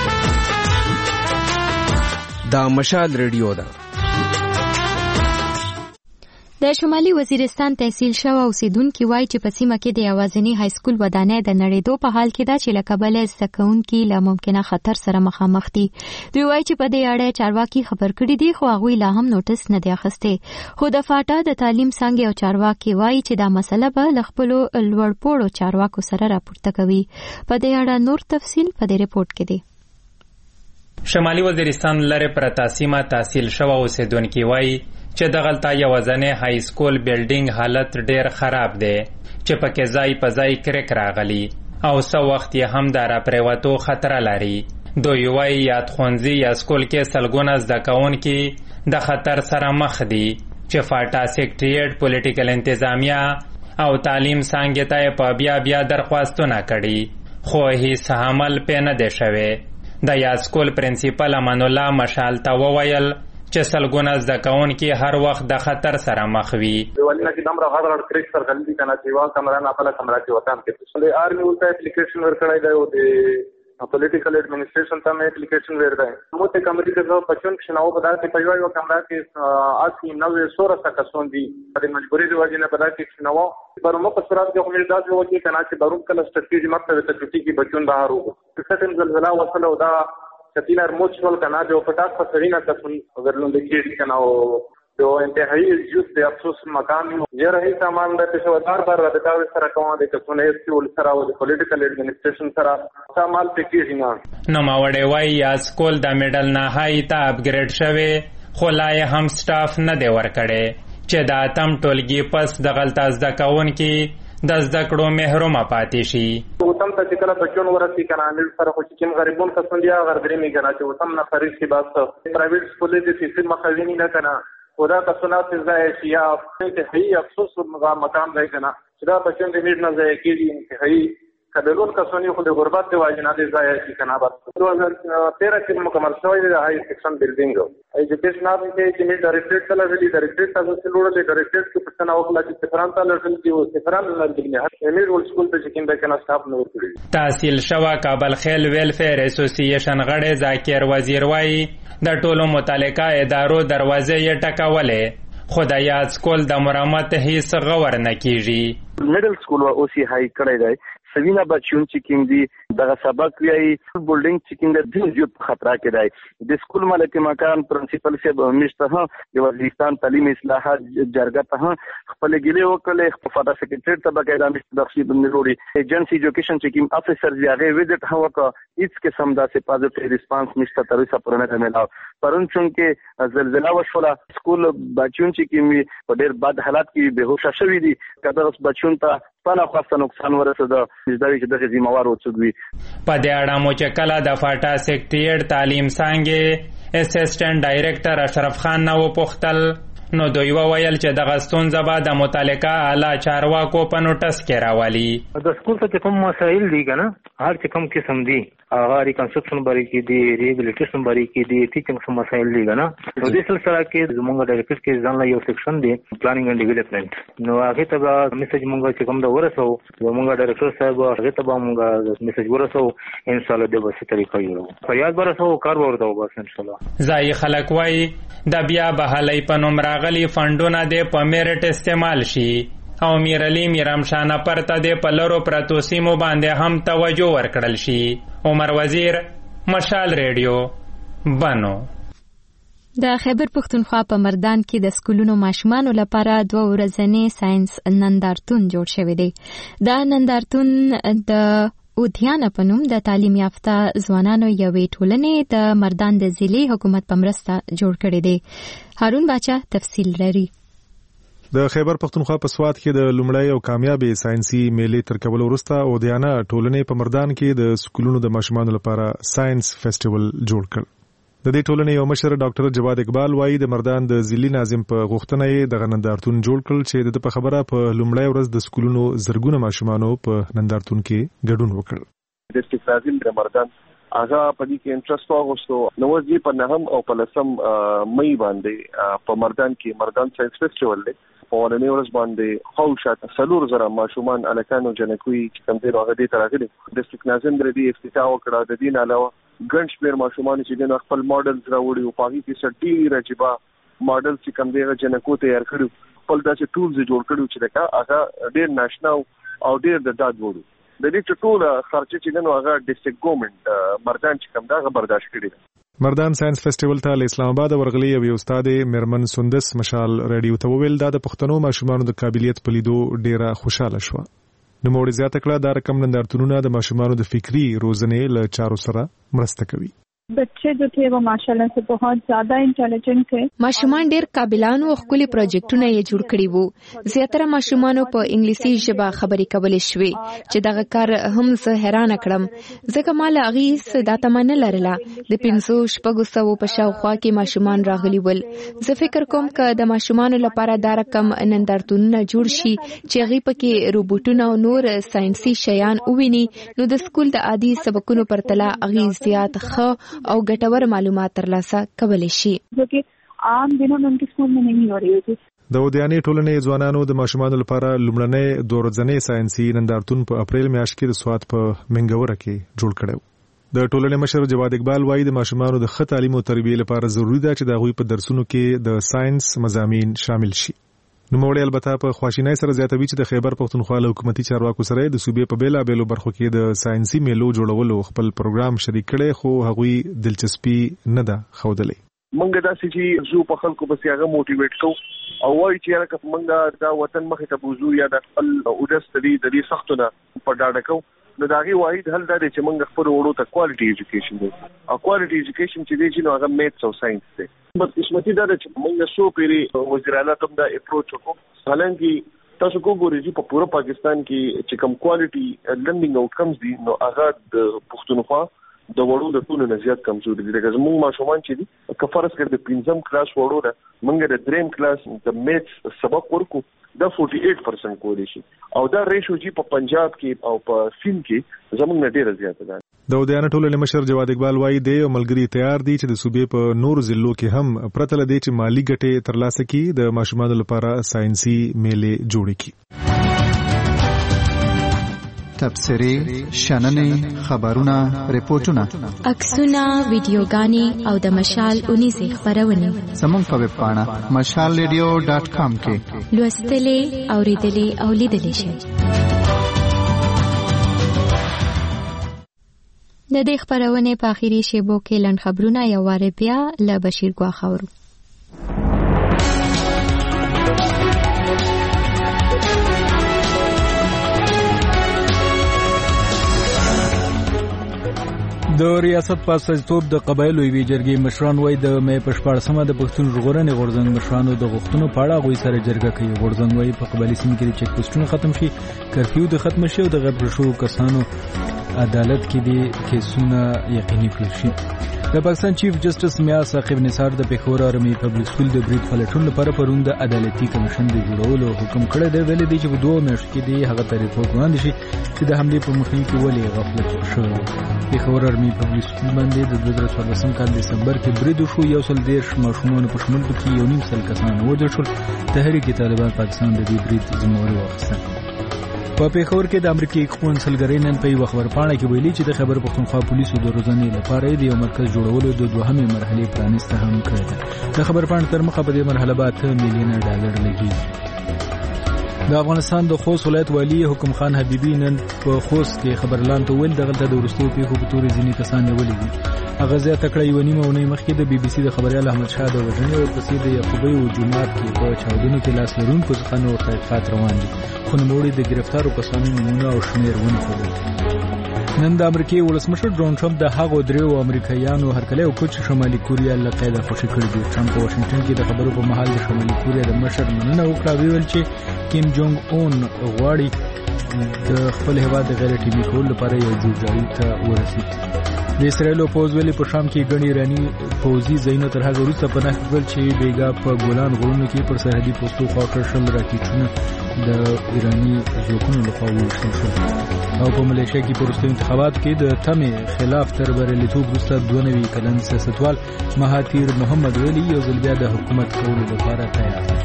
دا مشال ریډیو ده. د شمالي وزیرستان تحصیل شوی اوسیدونکو وایي چې په سیمه کې د یوازینی های سکول ودانۍ د نړیدو په حال کې ده چې له کبله زده کوونکي له ممکنه خطر سره مخامخ دي. دوی وایي چې په دې اړه چارواکي خبر کړي دي خو هغوی لا هم نوټس نه دی اخیستی. خو د فاټا د تعلیم څانګې او چارواکي وایي چې دا مسله به له خپلو لوړپوړو چارواکو سره راپورته کوي. په دې اړه نور تفصیل په دې ریپورت کې دی. شمالي وزیرستان لره پرتا سیمه تحصیل شوی اوسیدونکو وایي چې دغلته یوازینی های سکول بلډینګ حالت ډیر خراب دی چې پکې ځای په ځای کرک راغلی او څو وخت یې هم د راپریوتو خطر لري. دوی وایي یاد ښوونځي یا سکول کې سلګونه زده کوونکي د خطر سره مخ دي چې فاټا سیکریټریټ پولیټیکل انتظامیه او تعلیم څانګې ته په بیا بیا درخواستونه کړي خو هیڅ عمل پې نه دی شوی. د یاد سکول پرنسپل امان الله مشال ته وویل چې سلګونه زده کوونکي هر وخت د خطر سره مخ وي. ولنه چې دمر غاړه کریک سره غلطي کنه چې وا کمره نه خپل کمره کې وطن کې د آرمي ولته اپلیکیشن ورکړای دی او د پولیټیکل ایڈمنسټریشن ته مې اپلیکیشن ورکړای مو ته کمرې ته پښون شنو په داسې په یو کمره کې اسی نوې سوره کسون دي د مجبوري د وجې نه په داسې شنو پر مو په صورت کې کومې داسې وږي کنه چې بروم کله ستراتیژي مکتب ته چټي کې بچون بهر وو څه زلزلہ وصله دا کتینا موچول کنا جو پټاک په سرینا کسون ورلون د کېږي کنه او جو انتهایی یوز د افسوس مقام یې رہی سامان د پېښور بار د داوی سره کومه د کسونه سکول سره او د پولیټیکل ایڈمنسټریشن سره سامان پکېږي نه نو ماوړې وایي یا سکول د میډل نه هاي ته اپګریډ شوی خو لا یې هم سټاف نه دی ورکړی چې د اتم ټولګي پس د غلطه زده کوونکي د زده کړو محرومه پاتې شي. وتم ته چې کله بچون ورسي کنه امیر سره خو چې کوم غریبون کسان دي هغه غریبي می کنه چې وتم نه خرید شي بس پرایویټ سکول دي چې مخاوینی نه کنه خدا کسانات ځای شي یا ته هي افسوس مقام دی کنه چې دا بچون دې نه ځای کېږي چې هي کډلون کسانی خو د غربت دی واجب نه دی ځای شي کنه بس دوه هزار تیرہ کې مکمل شوی دی هاي سیکشن بلډینګ ایجوکیشن اپ کې چې می ډایریکټر سره ویلي ډایریکټر تاسو سره وړل ډایریکټر کې پښتنه وکړه چې سفران ته لړل دي او سفران لړل نه امیر ول سکول ته چې کیند کنه سټاف نور کړی. تحصیل شوا کابل خیل ویلفیر اسوسییشن غړي ذاکر وزیر وایي د ټولو متعلقه ادارو دروازې یې ټکولې خو د یاد سکول د مرمت هیڅ غور نه کیږي. میډل سکول او سی هاي کړی دی سوینا بچون چې کوم دي دغه سبق ویایي بولډینګ چې کوم د دې جو خطر کې دی د سکول ملک مکان پرنسپل صاحب همیشه ها د وزیرستان تعلیم اصلاحات جرګه ته خپل ګلې وکړي خپل فاټا سیکریټری ته بقاعده مست تخصیص ضروري ایجنسی ایجوکیشن چې کوم افسر یاغه وزټ هوا کا هیڅ قسم داسې پازیټیو ریسپانس نشته تر اوسه پرونه نه ملاو پرون چې زلزلہ وشوله سکول بچون چې کوم په ډېر بد حالات کې بهوښه شوی دي کله اوس بچون ته پنه خواسته نقصان ورسېده زداوی چې دغه ذمہوار وڅوي. په دې اړه مو چې کله د فاټا سیکریټریټ تعلیم څانګې اسسټنټ ډایریکټر اشرف خان نه وپوښتل نو دوی وویل چې دغه ستونزه به د متعلقه اعلی چارواکو په نوټس کې راولي. د سکول ته کوم مسایل دي کنه هر چې کوم قسم دي هغه ریکنسټرکشن بری کې دي ریهابلیټیشن بری کې دي ټیچینګ سم مسایل دي کنه نو د سلسله کې زموږ ډایریکټر کې ځان لا یو سیکشن دی پلانینګ اند ډیولپمنٹ نو هغه ته به میسج مونږ چې کوم دا ورسو زموږ ډایریکټر صاحب هغه ته به مونږ میسج ورسو ان شاء الله د بس طریقې یو فریاد ورسو کار ورته بس ان شاء الله. ځای خلک وای د بیا بحالي په نوم راغلي فندونه د په میرټ استعمال شي او میرعلی میرمشانه پرته د پلرو پرتو سیمو باندې هم توجه ورکړل شي. عمر وزیر مشال ریډیو بنو. د خیبر پښتونخوا په مردان کې د سکولونو ماشومانو لپاره دوه ورځنی ساينس نندارتون جوړ شوی دی. دا نندارتون د اودیانه په نوم د تعلیم یافته ځوانانو یوې ټولنې د مردان د ضلعي حکومت په مرسته جوړ کړی دی. هارون باچا تفصیل لري. د خیبر پښتونخوا په سواد کې د لومړی او کامیابې ساينسي میلې تر کولو وروسته اودیانه ټولنې په مردان کې د سکولونو د ماشومانو لپاره ساينس فیسټیوال جوړ کړ. د دې ټولنې یو مشر ډاکټر جواد اقبال وایي د مردان د ضلعي ناظم په غوښتنه یې د نندارتون جوړ کړ چې د په خبره په لومړی ورځ د سکولونو زرګونه ماشومانو په نندارتون کې ګډون وکړ. د ډیسټریکټ ناظم د مردان هغه په دې کې انټرست واغوستو نو ورځې په نهم او په لسم مې باندې په مردان کې مردان ساينس فیسټیوال دی. په ورنۍ ورځ باندې خوشات څلور زره ماشومان الکانو جنکوي چې کوم دی هغه دې ترغلي ډیسټریکټ ناظم د دې افتتاح وکړه. د دې علاوه ګڼ شمېر ماشومان چې د خپل ماډلز راوړي او په هغه کې ډېر عجیبه ماډل چې کوم دی جنکو تیار کړو خپل داسې ټولز جوړ کړو چې دا هغه ډېر ناشنا او ډېر د داد وړو. د دې ټول خرچه چې نن هغه ډیسټریکټ ګورنمنت مردان چې کوم دا برداشت کړی. مردان ساينس فیسټیوال ته له اسلام آباد ورغلي یو استاد مرمن سندس مشال رادیو ته ویل دا د پښتنو ماشومانو د قابلیت په لیدو ډیره خوشاله شو. نو موږ زیاته کړه دا رقم نندارتونونه د ماشومانو د فکری روزنې له چارو سره مرسته کوي. बच्चे जो थे वो माशाल्लाह से बहुत ज्यादा इंटेलिजेंट थे. ماشومان ډېر قابلان او خپل پروجیکټونه یې جوړ کړي وو. زیاتره ماشومانو په انګلیسي ژبه خبرې کولې شوې چې دغه کار هم زه حیران کړم ځکه مال هغه څه د تمنه لرله. د پنځو شپږو سو په شاوخوا کې ماشومان راغلي ول. زه فکر کوم چې د ماشومانو لپاره دا رقم نندارتونونه جوړ شي چې هغه پکې روبوټونه او نور ساينسي شیان وویني نو د سکول د عادي سبقونو پرتله هغه زیات ښه او ګټور معلومات ترلاسه کولای شي. ځکه عام دنو نن کې سکول نه نه وریږي. د اودیانې ټولنې ځوانانو د ماشومانو لپاره لومړنۍ دوه ورځنی ساينسي نندارتون په اپریل میاشت کې د سواد په منګوره کې جوړ کړو. د ټولنې مشر جواد اقبال وایي د ماشومانو د ښه تعلیم او تربیې لپاره ضروری ده چې د هغوی په درسونو کې د ساينس مضامین شامل شي. نو موږ البته په خواشینۍ سره زیاتوي چې د خیبر پښتونخوا له حکومتي چارواکو سره د صوبې په بیلا بیلو برخو کې د ساينسي میلو جوړولو خپل پروګرام شریک کړي خو هغوی دلچسپي نه ده ښودلې. منګه داسې چې زو په خلکو په سیاغه موټیویټ کو او وایي چې راکه منګه دا وطن مخې ته بوزو یا د خپل اودستري د دې سختونه په ډاډه کو نو دا غي واحد حل دا چې موږ خپل وړو ته کوالټي ایجوکیشن دی. او کوالټي ایجوکیشن چې دی چې نو هغه میتس او ساينس دی. بس قسمتي دا چې موږ شو پیری وزیر اعلی ته دا اپروچ وکړو. حالانکه تاسو وګورئ چې په پوره پاکستان کې چې کوم کوالټي لرنینګ آوټکمز دي نو هغه د پښتونخوا د وړو د ټولو نه زیات کمزوري دي. لکه زموږ ماشومان چې دي که فرض کړو د پنځم کلاس وړو ده موږ د دریم کلاس د میتس سبق ورکو دا अड़तालीस परसेंट کولی شي او دا ریشو چې په پنجاب کې او په سند کې زموږ نه ډیره زیاته ده. د اودیانه ټولنې مشر جواد اقبال وایي دی او ملګری تیار دي چې د صوبې په نور ضلعو کې هم پرته له دې چې مالی ګټې ترلاسه کړي د ماشومانو لپاره ساينسي میلې جوړ کړي. تبصرې، شننې، خبرونه، ریپورتونه، عکسونه، ویډیوګانې او د مشال اونیزه خبرونه زموږ په ویب پاڼه مشال ریډیو ډاټ کام کې لوستلې، اوریدلې او لیدلې شئ. د دې خبرونه په اخیری شیبو کې لنډ خبرونه یو واره بیا له بشیر ګواخورو. د ریاست په استازیتوب د قبایلو یوې جرګې مشران وایي د مې په شپاړسمه د پښتون ژغورنې غورځنګ مشرانو د غوښتنو په اړه هغوی سره جرګه کوي. غورځنګ وایي په قبایلي سیمو کې د چیک پوسټونو ختم شي، کرفیو د ختم شي او د غیر شوو کسانو عدالت کې د کیسونه یقیني کړل شي. د پاکستان چیف جسټس میا ثاقب نثار د پېښور آرمي پبلک سکول د برید فلټون لپاره پرون د عدالتي کمیشن د جوړولو حکم کړی دی. ویلي دی چې په دوه میاشتو کې دی هغه ته ریپورټ وړاندې شي چې د حملې په مخنیوي کې ولې غفلت شوی. پېښور آرمي پبلک سکول باندې د دوه زره څوارلسم کال دسمبر کې برید وشو. یو سل دېرش ماشومان په شمول کې یو نیم سل کسان ووژل شول. تحریک طالبان پاکستان د دې برید ذمہواري واخیسته. په پېښور کې د امریکایي قونسلګرۍ نن په یوه خبرپاڼه کې ویلي چې د خیبر پښتونخوا پولیسو د روزنې لپاره د یو مرکز جوړولو د دوهمې مرحلې پرانیسته هم کړې ده. د خبرپاڼې تر مخه په دې مرحله به اته میلیونه ډالر لګي. د افغانستان د خوست ولایت والي حکم خان حبیبي نن په خوست کې خبرلان ته ویل دغلته د وروستیو پیښو په تورې ځینې کسان نیولي دي. هغه زیاته کړه یو نیمه اونۍ مخکې د بي بي سي د خبريال احمد شاه د وژنې او پسې د یعقوبی او جمعات کې په چاودنو کې لاس لرونکو څخه نور تحقیقات روان دي خو نوموړي د گرفتارو کسانو نمونه او شمیر ونه ښودل. نن د امریکای ولسمشر ډونالد ټرمپ د هغو دریو امریکایانو هرکلی وکړ چې شمالي کوریا له قیده خوشي کړي دي. ټرمپ په واشنگټن کې د خبرو په مهال د شمالي کوریا د مشر مننه وکړه، ویل چې کیم جونګ اون غواړي د خپل هیواد د غیر ټیمي کولو لپاره یو جوړجاړي ته ورسېږي. د اسرایل پوز ویلي په شام کې ګڼې ایراني پوځي ځایونه تر هغه وروسته پناه کړل چې بیګا په ګولان غرونو کې پر سرحدي پوستو خواکړ شل راکېټونه د ایراني ځواکونو لخوا وویشتل شول. او په ملیشیا کې په وروستیو انتخاباتو کې د تمې خلاف تر بریالیتوب وروسته دوه نوي کلن سیاستوال مهاتیر محمد ویلي یو ځل بیا د حکومت کولو لپاره تیار دی.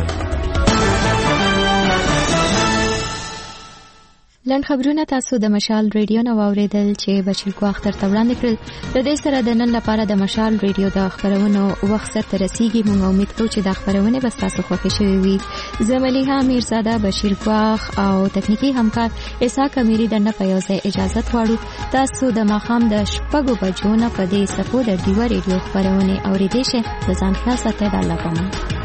لنډ خبرونه تاسو د مشال ریډیو نو اوریدل چې بشیر کو اختر ته وړاندې کړل. د دې سره د نن لپاره د مشال ریډیو د خبرونو وخت سره رسیدي. موږ امید کوو چې د خبرونه به تاسو خوښ شي وي. زملیها میرزاده بشیر کوخ او تکنیکی همکار اسحاق امیری دنه په یو ځای اجازه غواړو. تاسو د ماخام د شپږو بجو نه په دې سپو د دیو ریډیو خبرونه اوریدئ. شه د ځان خلاصه ته د الله پامان.